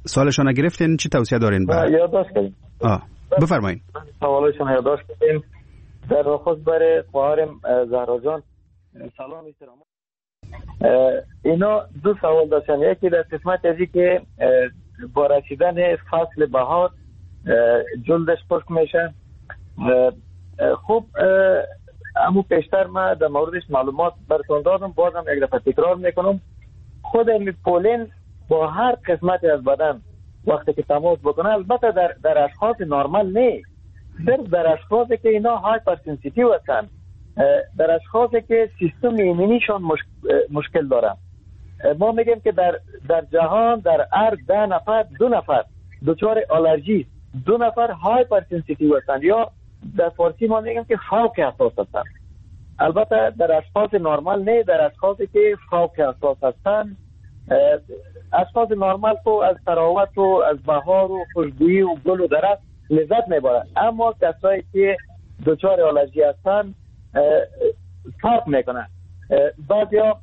سوالشان گرفتین؟ چی توصیه دارین؟ با یادداشت کردیم. آه بفرمایید. سوالشان یادداشت کردیم. در خصوص برای خواهرم زهرا جان سلام احترام. اینا دو سوال داشتن. یکی در قسمت ازی که با رسیدن فصل بهار جلدش خشک میشه. خوب امو پیشتر ما در موردش معلومات براتون دادم، بازم یک دفعه تکرار میکنم. خود می پولن با هر قسمتی از بدن وقتی که تماس بکنه، البته در در اشخاص نرمال نه، صرف در اشخاصی که اینا هایپر سنسیتیو هستن، در اشخاصی که سیستم ایمنیشون مشک... مشکل داره. ما میگیم که در در جهان در هر ده نفر دو نفر دچار آلرژی، دو نفر هایپر سنسیتیو هستن، یا در فارسی ما میگیم که فوق حساس هستن. البته در اشخاص نرمال نه، در اشخاصی که فوق حساس هستن. اشخاص نرمال تو از تراوت و از بهار و خوشبویی و گل و درخت لذت میبرن، اما کسایی که دچار آلرژی هستن فرق میکنن. بعضیا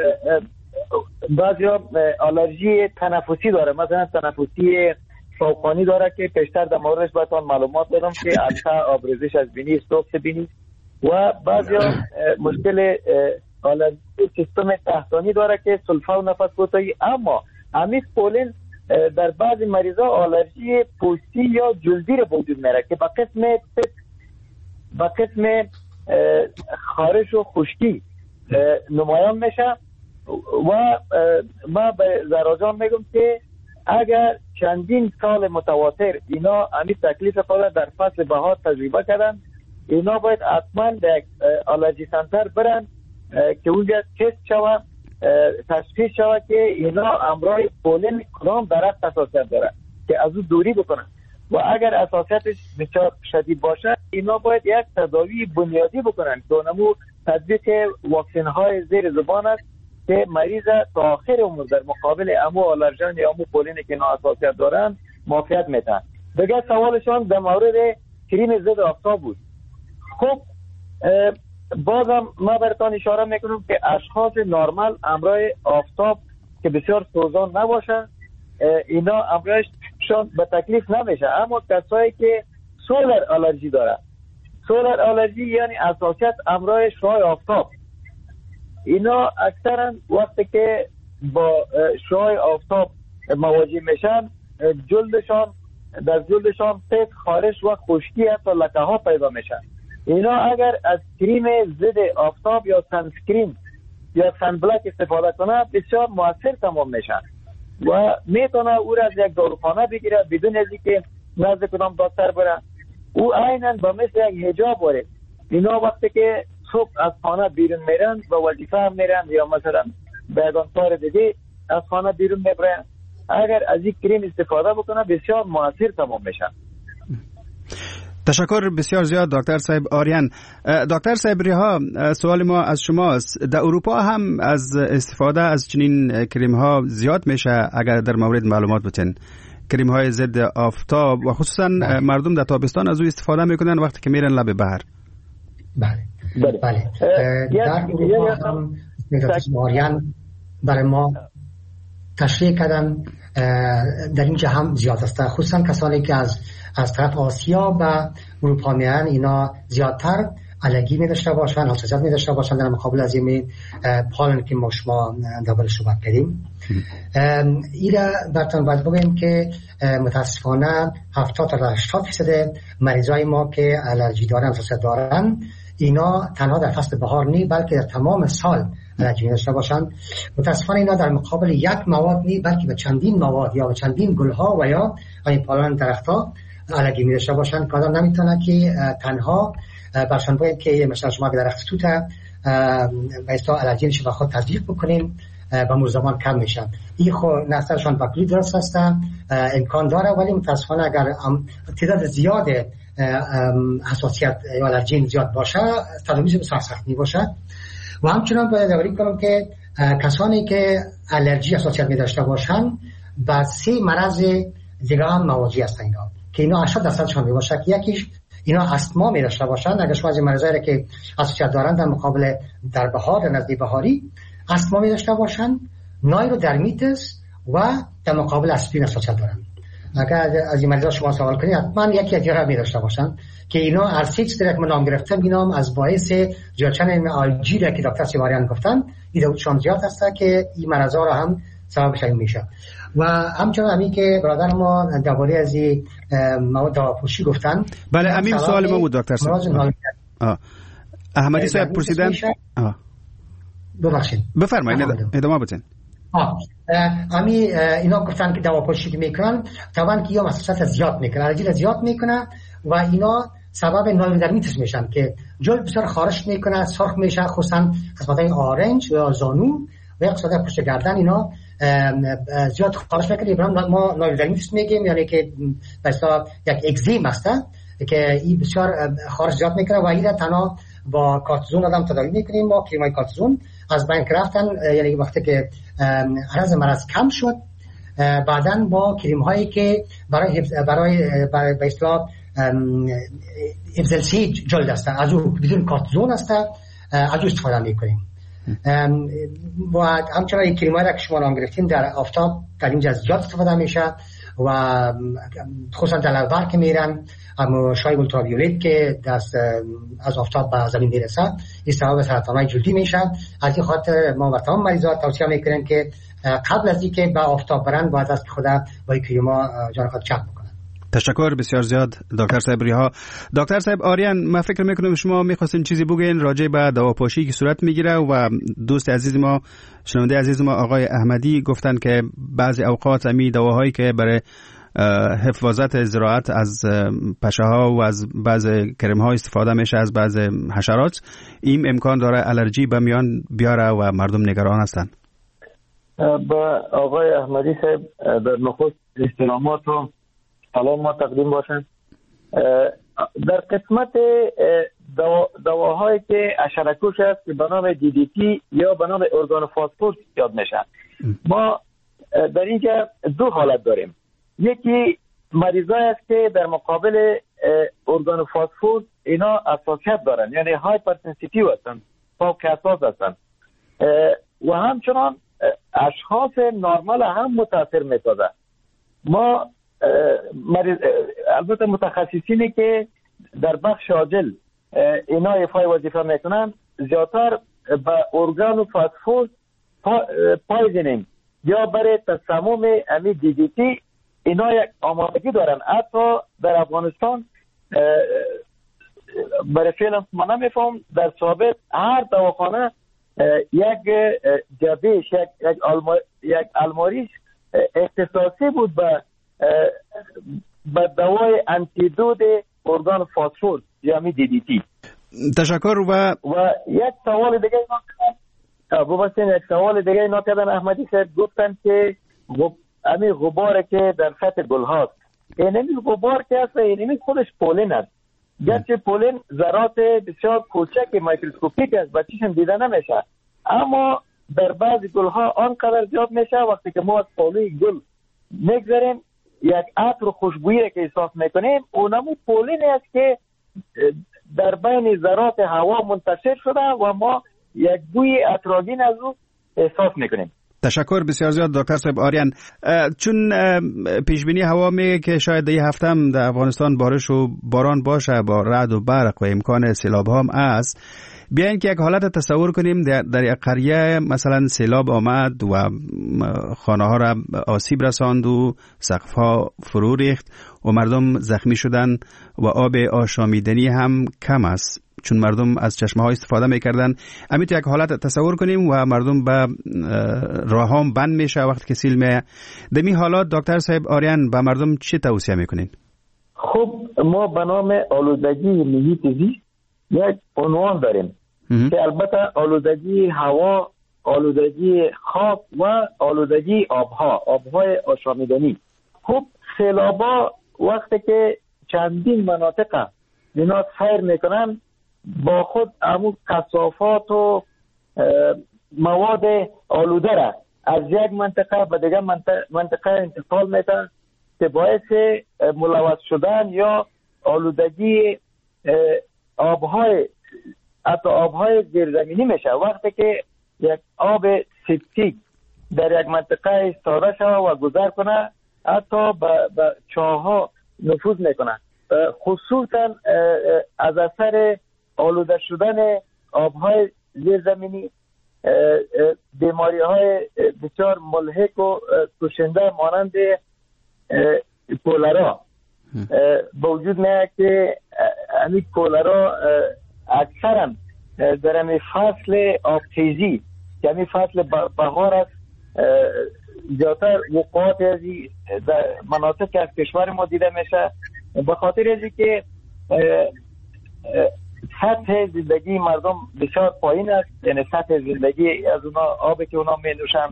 بعضیا آلرژی تنفسی داره، مثلا تنفسی فوقانی داره که پیشتر در موردش براتون معلومات دادم که القا، آبریزش از بینی، استوکس بینی. و بعضیا مشکل آلرژی سیستم تحتانی داره که سلفا و نفس کوتاهی. اما امیس پولن در بعضی مریضا آلرژی پوستی یا جلدی رو وجود میاره که با قسم با قسم خارش و خشکی نمایان میشه. و ما به زراجان میگم که اگر چندین سال متواتر اینا امیس تکلیف خود در فصل بهار تجربه کردن، اینا باید حتما به آلرژی سنتر برن که اونجا تست شوه، تشخیص شوه که اینا امراض پولن کدام درخت حساسیت داره که از او دوری بکنن. و اگر حساسیتش بسیار شدید باشه، اینا باید یک تداوی بنیادی بکنن که اونمو تطبیق واکسن های زیر زبان است که مریض تا آخر عمر در مقابل امو آلرژن یا امو پولینی که اینا حساسیت دارن معافیت میتن. دیگه سوالشان در مورد کریم ضد آفتاب بود. خب بازم ما براتون اشاره میکنم که اشخاص نرمال امراض آفتاب که بسیار سوزان نباشه، اینا امراضشون به تکلیف نمیشه. اما کسایی که سولر آلرژی داره، سولر آلرژی یعنی حساسیت امراض شعاع آفتاب، اینا اکثرا وقتی که با شعاع آفتاب مواجه میشن، جلدشان در جلدشان سفت، خارش و خشکی تا لکه ها پیدا میشن. اینا اگر از کریم ضد آفتاب یا سنسکرین یا سنبلک استفاده کنه، بسیار موثر تمام میشن و میتونه او را از یک داروخانه بگیره بدون از اینکه نزد کدام دکتر بره. او عیناً با مثل یک حجاب باره. اینا وقتی که صبح از خانه بیرون میرن و وظیفه هم میرن یا مثلا بیگان کار دیگه از خانه بیرون میبرن، اگر از این کریم استفاده بکنه بسیار موثر تمام میشن. تشکر بسیار زیاد دکتر صاحب آریان. دکتر صاحب ریها، سوال ما از شماست. در اروپا هم از استفاده از چنین کریم ها زیاد میشه؟ اگر در مورد معلومات بتین. کریم های ضد آفتاب و خصوصا مردم در تابستان از او استفاده میکنن وقتی که میرن لب بحر. بله بله, بله. در اروپا هم دکتر آریان برای ما تشریح کردن در اینجا هم زیاد است، خصوصا کسانی که از از طرف آسیا و اروپا میان، اینا زیادتر الرژی می داشته باشن، حساسیت می داشته باشن در مقابل از این پالن که ما شما دوباره صحبت کردیم. ایرا براتون باید بگم که متاسفانه هفتاد تا هشتاد درصد مریضای ما که الرژی دارن، حساسیت دارن، اینا تنها در فصل بهار نی بلکه در تمام سال الرژی داشته باشن. متاسفانه اینا در مقابل یک مواد نی بلکه به چندین مواد یا به چندین گلها و یا این پالن درختها الرژی می داشته باشن که آدم نمیتونه که تنها برشان باید که مثلا شما به درخت توت به اصطلاح الرژی نشه و خود تطبیق بکنیم و مر زمان کم میشن. این خو نسلشان بکری درست هستن، امکان داره، ولی متاسفانه اگر تعداد زیاد حساسیت یا الرژی زیاد باشه تداویش بسیار سخت می باشد. و همچنان باید یادآوری کنم که کسانی که الرژی حساسیت می داشته باشن با سه مرض دیگه هم مواجه هستن اینا که اینا هشتاد درصدشان می باشه. یکیش اینا استما می داشته باشن. اگر شما از مریضایی که حساسیت دارن در مقابل در بهار، در نزدیک بهاری استما می داشته باشن، نایرودرمیتس و در مقابل اسپرین استفاده دارن. اگر از این مریضا شما سوال کنید حتما یکی از دیگه می داشته باشن که اینا ارسیکس در که نام گرفتم اینا از باعث جلچن آلجی را که دکتر سیواریان گفتن این دوشان زیاد هست که این مرضا را هم سببش میشه. و همچنان همین که برادر ما درباره از مواد دواپوشی گفتن. بله همین سوال ما بود دکتر صاحب. احمدی صاحب پرسیدن. ببخشید بفرمایید ادامه بدین. آه امی اینا گفتن که دواپوشی میکنن طبعا که یا مصرف زیاد میکنن الرژی زیاد میکنن و اینا سبب نایودرمیتس میشن که جلد بسیار خارش میکنه، سرخ میشه، خصوصا قسمت‌های آرنج یا زانو و یا قسمت پشت گردن اینا زیاد خارش میکنه. برام ما نایودرمیتس میگیم، یعنی که مثلا یک اگزیم هست که این بسیار خارش زیاد میکنه و این تنها با کورتیزون آدم تداوی میکنیم. ما کریمای کورتیزون از بین رفتن، یعنی وقتی که عرض مرض کم شد بعداً با کریم هایی که برای برای برای به اصطلاح افزلسی جلد است از او بدون کورتیزون است از او استفاده میکنیم. و همچنان این کریم هایی که شما نام گرفتین در آفتاب در اینجا زیاد استفاده میشه و خصوصا در لوبر که میرن اما شای اولتراویولت که دست از آفتاب به زمین میرسه این سبب سرطان‌های جلدی میشه. از این خاطر ما و تمام مریضا توصیه میکنیم که قبل از اینکه به آفتاب برن باید از خدا با کریما جان خود چک بکنن. تشکر بسیار زیاد دکتر صاحب ریها. دکتر صاحب آریان، من فکر میکنم شما میخواستین چیزی بگین راجع به دواپاشی که صورت میگیره و دوست عزیز ما شنونده عزیز ما آقای احمدی گفتن که بعضی اوقات امی دواهایی که برای حفاظت زراعت از پشه ها و از بعض کرم ها استفاده میشه از بعض حشرات، این امکان داره الرژی به میان بیاره و مردم نگران هستن. با آقای احمدی صاحب در نخست احترامات و سلام ما تقدیم باشند. در قسمت دوا، دواهایی که حشره‌کش است که به نام دی دی تی یا به نام ارگانوفاسفور یاد میشه، ما در اینجا دو حالت داریم. یکی مریضایی است که در مقابل ارگانوفاسفور اینا حساسیت دارن، یعنی هایپرسنسیتیو هستن، فوق حساس هستن و همچنان اشخاص نرمال هم متاثر می‌سازه. ما مریض البته متخصصینی که در بخش عاجل اینا ایفای وظیفه میکنن زیادتر به ارگانوفاسفور پایزنینگ یا برای تسمم امی دی دی تی اینا یک آمادگی دارن. حتی در افغانستان برای فعلا ما نمیفهم در ثابت هر دواخانه یک جبهش یک یک, الما، یک الماریش اختصاصی بود به به دوای انتیدوت ارگان فاسفور یعنی دی دی تی. تشکر. و و یک سوال دیگه ببخشید یک سوال دیگه اینا کردن احمدی صاحب گفتن که غب... امی غبار که در سطح گل هاست، این غبار که هست این خودش پولین است، گرچه پولین ذرات بسیار کوچک میکروسکوپیک است و چشم دیده نمیشه، اما در بعضی گل ها آنقدر زیاد میشه وقتی که ما از پالوی گل میگذاریم یک عطر خوشبویی که احساس میکنیم اونمو پولین است که در بین ذرات هوا منتشر شده و ما یک بوی عطرآگین از او احساس میکنیم. تشکر بسیار زیاد دکتر صاحب آریان. چون پیشبینی هوا میگه که شاید این هفته هم در افغانستان بارش و باران باشه با رعد و برق و امکان سیلاب هم است، بیاین که یک حالت تصور کنیم در, در یک قریه مثلا سیلاب آمد و خانه ها را آسیب رساند و سقف ها فرو ریخت و مردم زخمی شدن و آب آشامیدنی هم کم است چون مردم از چشمه ها استفاده میکردن. همین تو یک حالت تصور کنیم و مردم به راه هم بند میشه وقتی که سیل میه. در این حالات دکتر صاحب آریان به مردم چی توصیه میکنین؟ خب ما به نام آلودگی محیط زیست یک عنوان داریم که البته آلودگی هوا، آلودگی خاک و آلودگی آبها، آبهای آشامیدنی. خب سیلابا وقتی که چندین مناطق اینا سیر میکنن با خود همون کثافات و مواد آلوده را از یک منطقه به دیگر منطقه, منطقه انتقال میدن که باعث ملوث شدن یا آلودگی آبهای حتی آبهای زیرزمینی میشه. وقتی که یک آب سپتیک در یک منطقه ایستاده شود و گذر کنه، حتی به چاه‌ها نفوذ میکنه، خصوصا از اثر آلوده شدن آبهای زیرزمینی، بیماری های بسیار ملحق و کشنده مانند کولرا به وجود میاد که همین کولرا اکثرا در همین فصل آبخیزی که همین فصل بهار است زیادتر وقوعات ازی در مناطق از کشور ما دیده میشه، به خاطر ازی که سطح زندگی مردم بسیار پایین است. یعنی سطح زندگی از اونا آبی که اونا می نوشن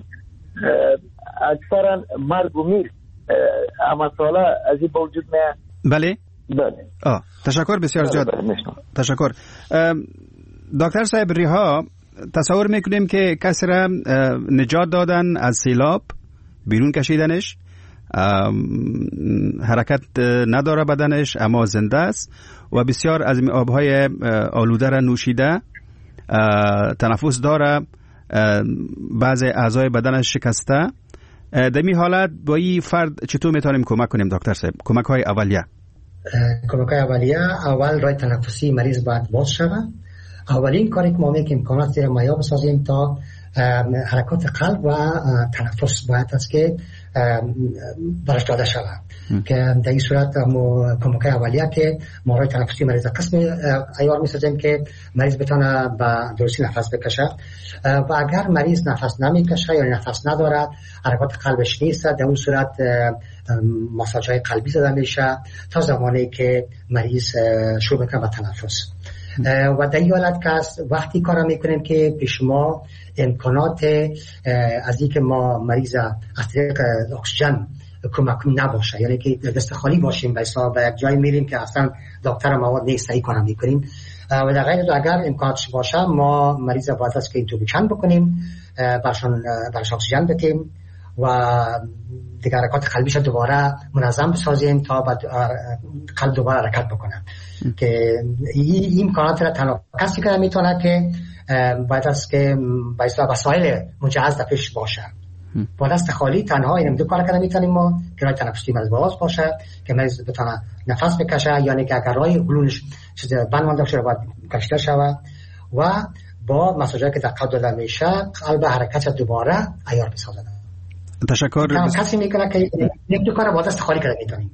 اکثرا مرگ و میر اما ساله از این وجود میاد. بله بله آه. تشکر بسیار زیاد. تشکر دکتر صاحب. ریها تصور میکنیم که کسی را نجات دادن از سیلاب، بیرون کشیدنش، حرکت نداره بدنش اما زنده است و بسیار از آبهای آلوده را نوشیده، تنفس داره، بعض اعضای بدنش شکسته. در این حالت با این فرد چطور میتونیم کمک کنیم دکتر صاحب؟ کمک های اولیه کمک های اولیه اول رای تنفسی مریض باید باز شود. اولین کاری که ما میکنیم امکانات زیر مایع بسازیم تا حرکات قلب و تنفس باید است که برش داده شود، که در این صورت کمک اولیه که ما رای تنفسی مریض قسم عیار میسازیم که مریض بتونه به درستی نفس بکشه و اگر مریض نفس نمیکشه یا نفس ندارد، حرکات قلبش نیست، در اون صورت ماساژ های قلبی زده میشه تا زمانی که مریض شروع میکنه به تنفس. و در این حالت که وقتی کار میکنیم که پیش ما امکانات از این که ما مریض از طریق اکسیژن کمک نباشه، یعنی که دست خالی باشیم به حساب یک جای میریم که اصلا دکتر مواد نیست، صحیح کار میکنیم و در غیر اگر امکاناتش باشه ما مریض باید است که اینتوبیشن بکنیم، برشان برش اکسیژن بدیم و دیگر حرکات قلبیش دوباره منظم بسازیم تا قلب دوباره حرکت بکنه. که این امکانات را تنها کسی که میتونه که باید است که وسایل مجهز در پیش باشه. با دست خالی تنها این دو کار که میتونیم ما که رای تنفسی مریض باز باشه که مریض بتونه نفس بکشه، یعنی که اگر رای بلونش چیز بند مانده باشه باید کشیده شود و با مساجایی که در قلب داده میشه قلب حرکت دوباره عیار بسازه. تشکر. کسی میکنه که یک دو کار با دست خالی کرده میتونیم.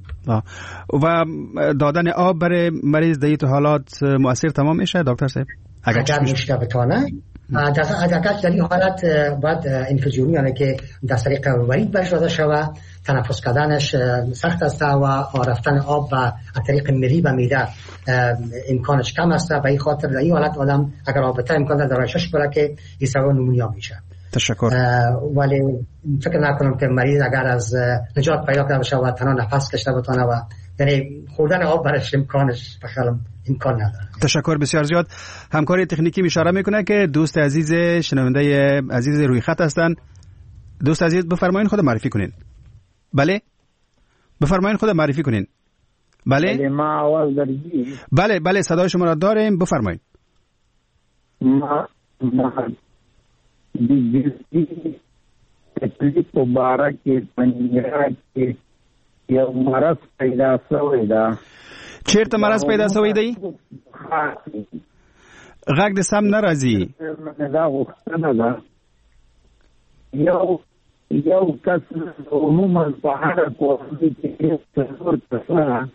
و دادن آب برای مریض در این حالات مؤثر تمام میشه دکتر صاحب؟ اگر میشه بتونه اگر در این حالت باید انفیوژن، یعنی که در طریق ورید برش داده شود، تنفس کردنش سخت است و رفتن آب و از طریق مری به میده امکانش کم است. به این خاطر در این حالت آدم اگر آب بته امکان داره شش بره که این سبب نمونیا میشه. تشکر. ولی فکر نکنم که مریض اگر از نجات پیدا کرده باشه و تنها نفس کشیده بتونه و یعنی خوردن آب برش امکانش بخیرم امکان نداره. تشکر بسیار زیاد. همکاری تکنیکی اشاره میکنه که دوست عزیز شنونده عزیز روی خط هستن. دوست عزیز بفرمایید خود معرفی کنین. بله بفرمایید خود معرفی کنین. بله بله ما آواز داریم. بله بله صدای شما را داریم، بفرمایید. ما ما دیگه تکلیف مبارک پنیرات کې یو مرض پیدا شوی دا. چیرته مرض پیدا شوی دی؟ غږ د سم نه راځي. دا غوښتنه ده یو یو کس عموما په هر کورنۍ کې څلور کسان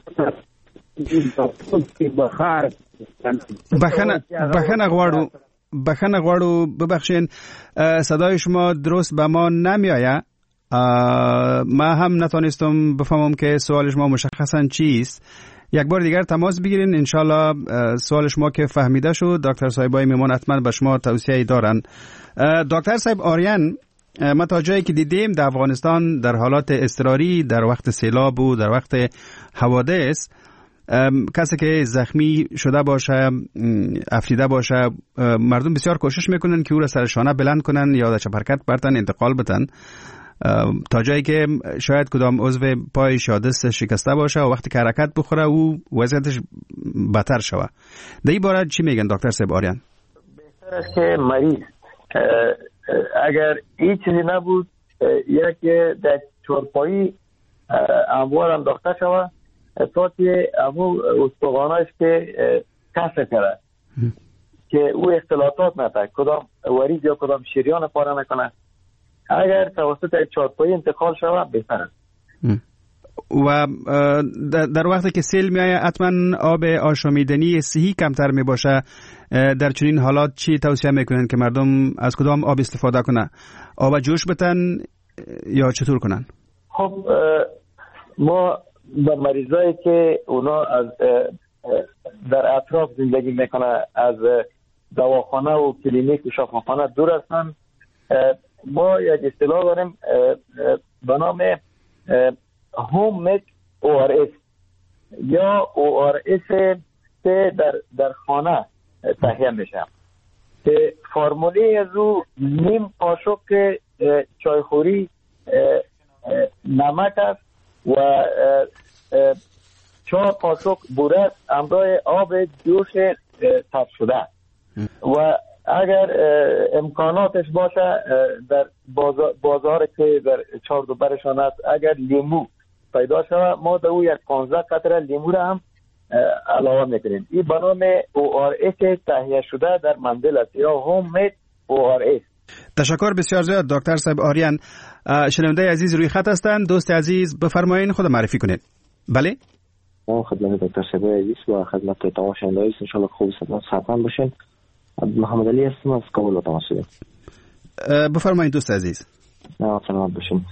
بخار بخنه بخنه غواړو بخنه غواړو ببخشین صدای شما درست به ما نمیآید. ما هم نتونستم بفهمم که سوال شما مشخصا چیست. یک بار دیگر تماس بگیرین، انشالله سوال شما که فهمیده شد دکتر صاحبای میمون حتما به شما توصیه دارن. دکتر صاحب آریان، ما تا جایی که دیدیم در افغانستان در حالات اضطراری در وقت سیلاب و در وقت حوادث کسی که زخمی شده باشه، افریده باشه، مردم بسیار کوشش میکنن که او را سر شانه بلند کنن یا در چپ حرکت برتن انتقال بدن تا جایی که شاید کدام عضو پایش یا دست شکسته باشه و وقتی که حرکت بخوره او وضعیتش بدتر شود. در این باره چی میگن دکتر صاحب آریان؟ بهتر است که مریض اگر این چیزی نبود یک در چارپایی اموار انداخته شود تا که امو استخوانش که کسر کرده که او اختلاطات نده، کدام وریز یا کدام شریان پاره نکنه. اگر توسط چارپایی انتقال شود بهتر است. و در وقتی که سیل میایه حتما آب آشامیدنی صحی کمتر می باشه. در چنین حالات چی توصیه میکنن که مردم از کدام آب استفاده کنه؟ آب جوش بتن یا چطور کنن؟ خب ما در مریضایی که اونا از در اطراف زندگی میکنه، از دواخانه و کلینیک و شفاخانه دور هستن، ما یک اصطلاح داریم به نام هوم میک او آر اس یا او آر اس که در در خانه تهیه میشه که فرموله از او نیم قاشق چایخوری نمک است و چهار قاشق بوره همراه آب جوش تب شده و اگر امکاناتش باشه در بازار, بازار که در چهار دو برشان است، اگر لیمو پیدا شود ما در او یک پانزده قطره لیمو را هم علاوه میکنیم. این به نام او آر اس تهیه شده در منزل است یا هوم میت او آر اس. تشکر بسیار زیاد دکتر صاحب آریان. شنونده عزیز روی خط هستند. دوست عزیز بفرمایید خود معرفی کنید. بله ما خدمت دکتر صاحب عزیز و خدمت تمام شنونده عزیز ان شاء الله خوب سلامت باشین. محمد علی هستم از کابل تماس. بفرمایید دوست عزیز. سلامت باشین.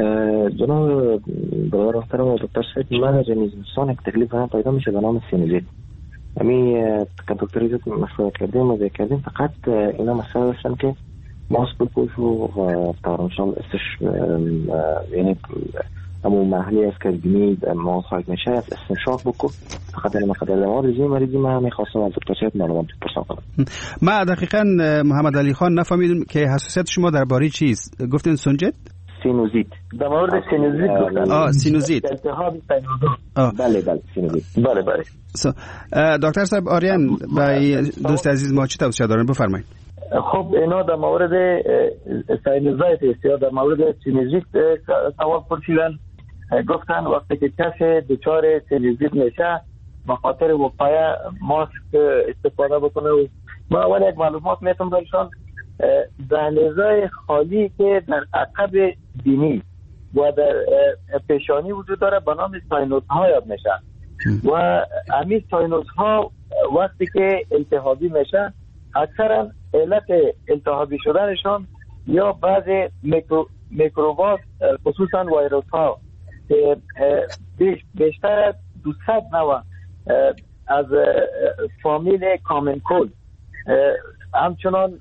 جناب برادر محترم دکتر صاحب، من از انسان یک تکلیف هم پیدا میشه به نام سینوزیت. امی که دکتر عزیز مشورت کردیم و ذکر کردیم، فقط اینا مسئله هستن که ماسک بپوش و تارمشان استش یعنی همون محلی است که بینی ما خواهد میشه از استنشاق بکن. فقط این مقدر ما رزی مریضی من میخواستم از دکتر صاحب معلومات بپرسم کنم. ما دقیقاً محمد علی خان نفهمیدم که حساسیت شما درباره چیست؟ گفتین سنجت؟ سینوزیت. در مورد سینوزیت گفتن. آه سینوزیت. التهاب سینوزیت. بله بله سینوزیت. بله بله. دکتر صاحب آریان با دوست عزیز ما چی توصیه دارن بفرمایید. خب اینا در مورد سینوزیت یا در مورد سینوزیت سوال پرسیدن. گفتن وقتی که کسی دچار سینوزیت میشه به خاطر وقایع ماسک استفاده بکنه و ما اول یک معلومات میتونم برشان دهلیزهای خالی که در عقب بینی و در پیشانی وجود داره به نام ساینوس ها یاد میشه و همین ساینوس ها وقتی که التهابی میشه اکثرا علت التهابی شدنشان یا بعضی میکرو میکروبات خصوصا ویروس ها که بیشتر از دویست نوع از فامیل کامن کولد، همچنان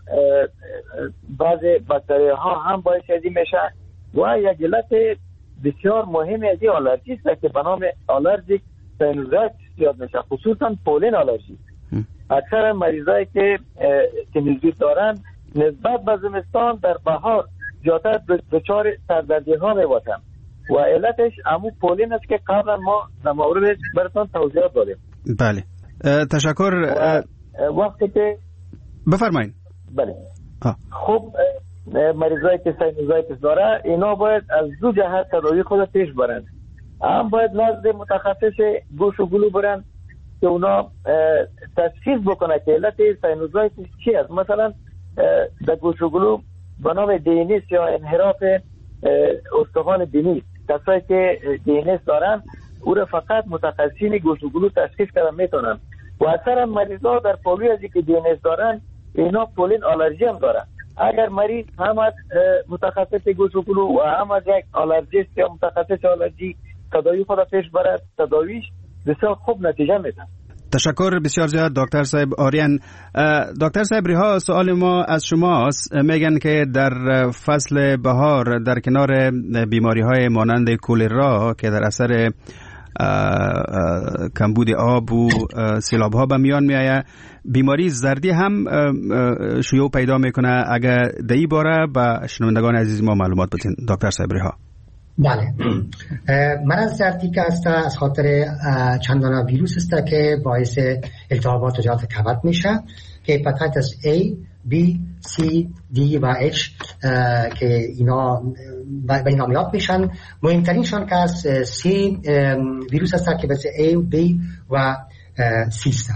بعضی باکتری ها هم باعث ازی میشه و یک علت بسیار مهمی از این آلرژی است که به نام آلرژیک سینوزیت یاد میشه، خصوصا پولین آلرژی. اکثر مریضایی که سینوزیت دارن نسبت به زمستان در بهار زیادتر دچار سردردی ها میباشن و علتش همون پولین است که قبلا ما در موردش براتون توضیحات دادیم. بله تشکر. وقتی که بفرمایید. بله آه. خب مریضایی که سینوزیت داره اینا باید از دو جهت تداوی خود پیش برند. هم باید نزد متخصص گوش و گلو برند که اونا تشخیص بکنه که علت سینوزیت چی است. مثلا در گوش و گلو به نام دینیس یا انحراف استخوان بینی، کسایی که دینیس دارن او را فقط متخصصین گوش و گلو تشخیص کردن میتونن و اکثر مریضا در پاوی ازی که دینیس دارن اینا پولین آلرژی هم دارن. اگر مریض هم از متخصص گوش و گلو و هم از یک آلرژیست یا متخصص آلرژی تداوی خود پیش برد، تداویش بسیار خوب نتیجه میده. تشکر بسیار زیاد دکتر صاحب آریان. دکتر صاحب ریها سوال ما از شماست. میگن که در فصل بهار در کنار بیماری های مانند کولرا که در اثر کمبود آب و سیلاب ها به میان میآید، بیماری زردی هم شیوع پیدا میکنه. اگر دایی باره به شنوندگان عزیز ما معلومات بدین دکتر صاحب ریها. بله، مرض زردی که است از خاطر چندان ویروس است که باعث التهابات و جهات کبد میشه که هپاتیتس A، بی، سی، دی و اچ که اینا به این نام یاد میشن. مهمترینشان که از سی ویروس هست که مثل A، B و C است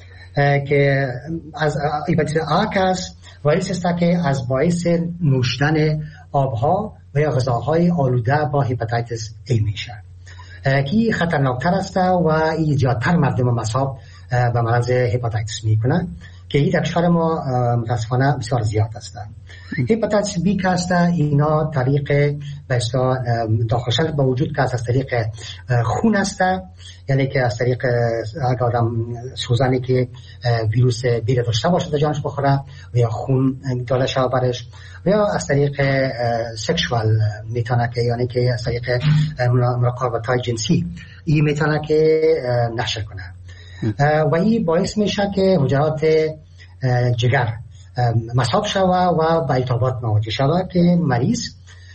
که از هپاتیتس آ که از ویروس است که از باعث نوشیدن آبها و یا غذاهای آلوده با هپاتیتس A میشه که خطرناکتر است و زیادتر مردم مصاب به مرض هپاتیتس میکنه که این در کشور ما متاسفانه بسیار زیاد است. هپاتیتس بی که است اینا طریق به اصطلاح داخل شدن به وجود که از طریق خون است، یعنی که از طریق اگر آدم سوزنی که ویروس بی داشته باشه در جانش بخوره و یا خون داده شود برش، و یا از طریق سکشوال میتونه که یعنی که از طریق مراقبت‌های جنسی این میتونه که نشر کنه و این باعث میشه که حجرات جگر مصاب شوه و به التهابات مواجه شوه که مریض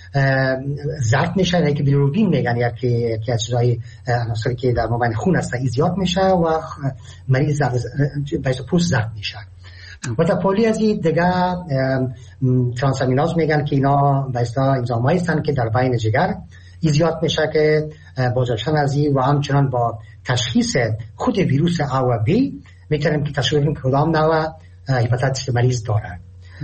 زرد میشه، یعنی که بیلیروبین میگن یکی که از چیزهای عناصری که در مابین خون هست این زیاد میشه و مریض باعث پوست زرد میشه. و تا پولی از این دیگه ترانسامیناز میگن که اینا به اصطلاح انزایمایی هستند که در بین جگر این زیاد میشه که بازداشتن از این و همچنان با تشخیص خود ویروس A و B میتونیم که تشخیص بدیم که کدام نوع هپاتیتس مریض داره.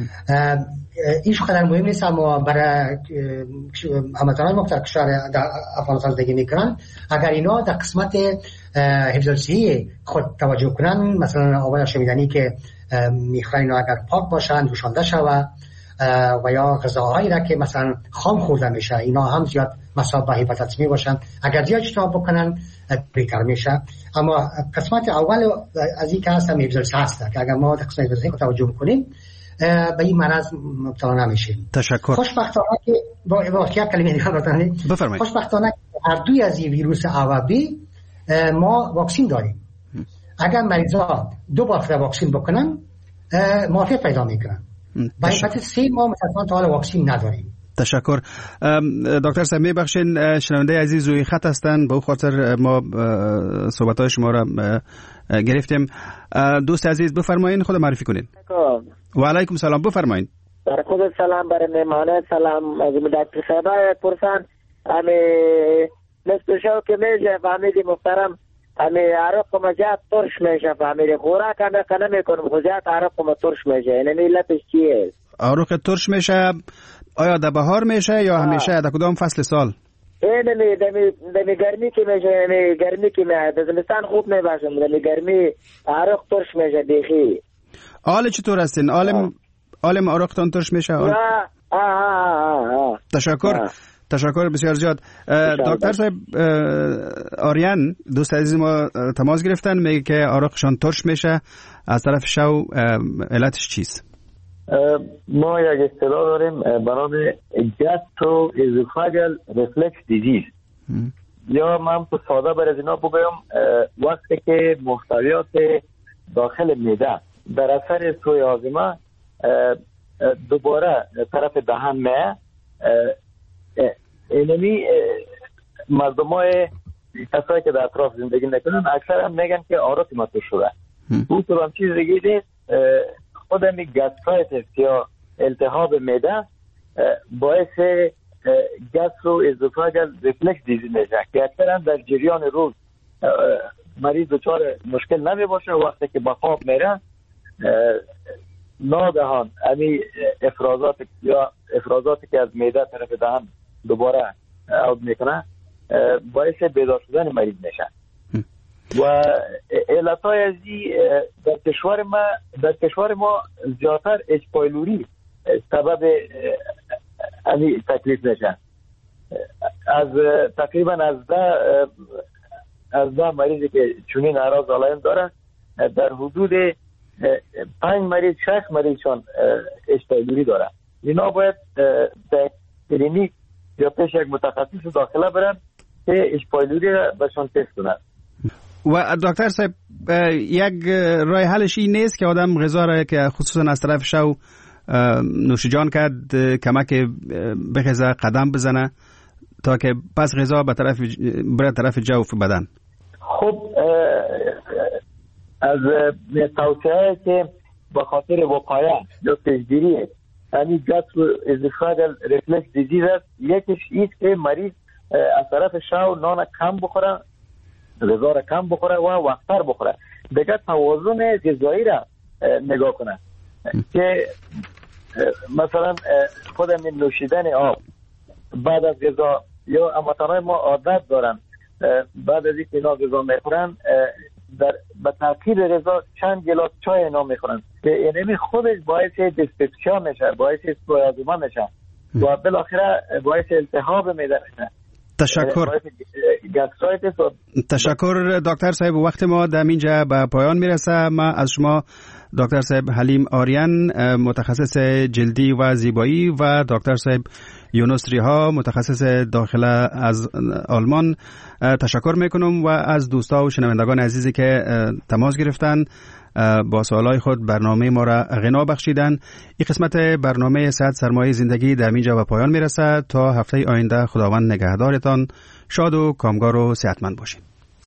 این خیلی مهم نیست، اما برای هموطنان ما که کشور در افغانستان زندگی میکنن اگر اینا در قسمت حفظ الصحه خود توجه کنن، مثلا آب شمیدنی که میخورن اینا اگر پاک باشن، جوشانده شود و یا غذاهایی را که مثلا خام خورده میشه اینا هم زیاد مصاب به هپاتیتس می باشن، اگر زیاد اجتناب بکنن بهتر میشه. اما قسمت اول از این که هستم حفظ الصحه هست که اگر ما در قسمت حفظ الصحه توجه کنیم به این مرض مبتلا نمیشیم. تشکر. خوشبختانه که با واقعیت کلمه دیگه بفرمایید. خوشبختانه هر دوی از این ویروس A و B ما واکسین داریم. اگر مریضا دو بار واکسین بکنن معافیت پیدا میکنن. با هپاتیتس C ما مثلا تا حالا واکسین نداریم. تشکر. دکتر صاحب میبخشین شنونده عزیز روی خط هستن، به خاطر ما صحبت‌های شما را گرفتیم. دوست عزیز بفرمایید، خود معرفی کنید. و علیکم سلام، بفرمایید. بر خود سلام، بر مهمانه سلام. از دکتر صاحب پرسان امی نصف شو که میشه فهمیدی محترم امی عرق ما جات ترش میشه فهمیدی خوراک همه کنه میکنم خوزیات عرق ما ترش میشه این علتش چیه؟ عرق ترش میشه آیا در بهار میشه یا همیشه در کدام فصل سال؟ این دمی دمی دمی گرمی که میشه، دمی گرمی که میشه در زمستان خوب میباشه، دمی گرمی عرق ترش میشه دیخی. حال چطور هستین؟ عالم عالم عرقتان ترش میشه؟ آه آه آه تشکر. آه. تشکر بسیار زیاد. دکتر صاحب آریان دوست عزیز ما تماس گرفتن، میگه که عرقشان ترش میشه، از طرف شو علتش چیست؟ ما یک اصطلاح داریم به نام گاسترو اسوفاگال ریفلکس دیزیز، یا من تو ساده بر از اینا بگویم وقتی که محتویات داخل معده در اثر سوی هاضمه دوباره طرف دهان میه، اینمی مردم های کسایی که در اطراف زندگی نکنن اکثر هم میگن که عرق ما ترش شده. او تو هم چیز دیگه نیست، خود همی گاسترایتس یا التهاب معده باعث گاسترو اسوفاگال ریفلکس دیزیز میشه که اکثرا در جریان روز مریض دچار مشکل نمی باشه، وقتی که به خواب میره ناگهان همی افرازات یا افرازاتی که از معده طرف دهان دوباره عود میکنه باعث بیدار شدن مریض میشه. و علتهای ازی در کشور ما در کشور ما زیادتر اچ پایلوری سبب امی تکلیف میشه. از تقریبا از ده از ده مریضی که چنین اعراض علائم داره در حدود پنج مریض شش مریضشان اچ پایلوری داره. اینا باید در کلینیک یا پیش یک متخصص داخله برن که اچ پایلوری را بهشان تست کنن. و دکتر صاحب یک راه حلش این نیست که آدم غذا را که خصوصا از طرف شو نوش جان کرد کمک بخزه قدم بزنه تا که پس غذا به طرف بره طرف جوف بدن؟ خب از توصیه که به خاطر وقایه یا پیشگیری همین گاسترواسوفاگال ریفلکس دیزیز است. یکیش ایست که مریض از طرف شو نان کم بخوره، غذا را کم بخوره و وقتر بخوره. دیگه توازن غذایی را نگاه کنه که مثلا خود من نوشیدن آب بعد از غذا، یا هموطنان ما عادت دارن بعد از اینکه اینا غذا میخورن در به ترکیب غذا چند گلاس چای اینا میخورن که اینمی خودش باعث دیسپپسیا میشه، باعث سویازما میشه و بالاخره باعث التهاب معده میشه. تشکر تشکر دکتر صاحب. وقت ما در اینجا به پایان میرسه. ما از شما دکتر صاحب حلیم آریان متخصص جلدی و زیبایی و دکتر صاحب یونس ریها متخصص داخله از آلمان تشکر میکنم و از دوستا و شنوندگان عزیزی که تماس گرفتن با سوالای خود برنامه ما را غنا بخشیدن. این قسمت برنامه صحت سرمایه زندگی در اینجا به پایان میرسه. تا هفته آینده خداوند نگهدارتان. شاد و کامگار و صحتمند باشید.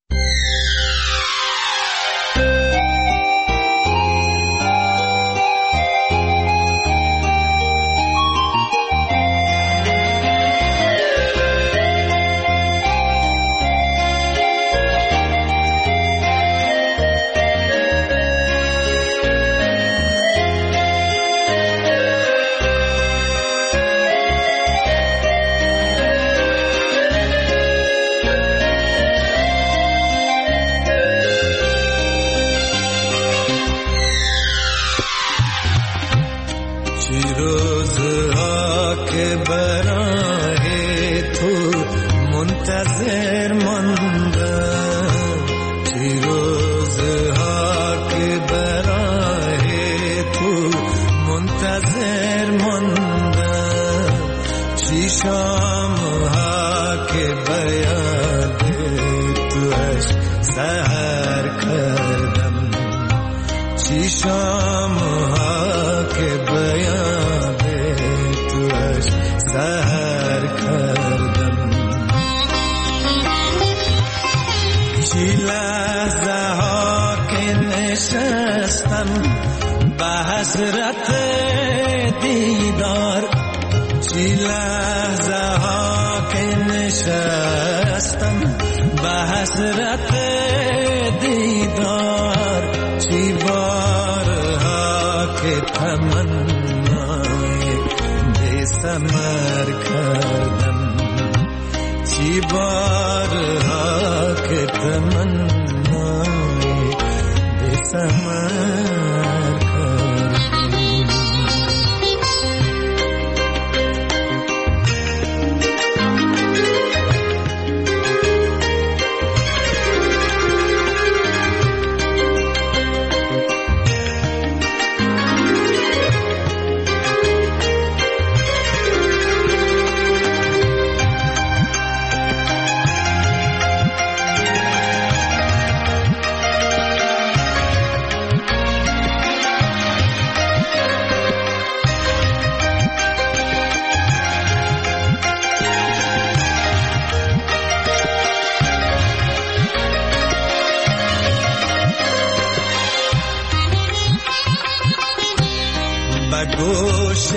گوش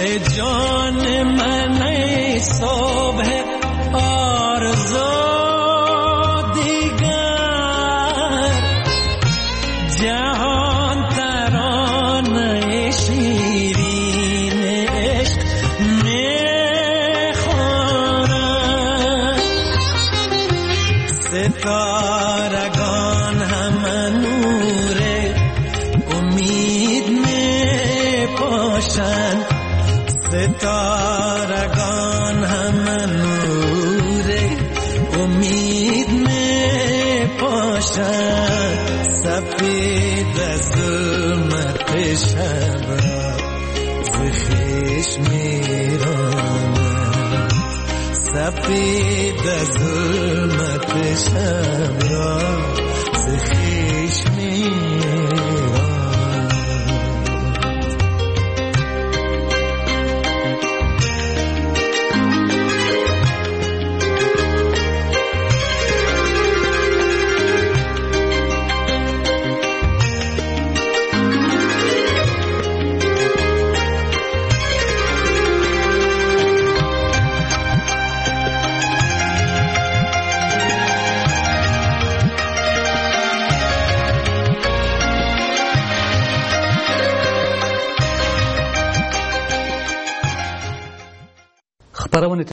جان من صبح آرزو دیگر جهان ترانه شیرین عشق میخورد ستارگان همه نور امید میپاشند ستارگان همه نور امید میپاشند سفید ظلمت شب را ز خویش میرانند سفید ظلمت شب را ز خویش میرانند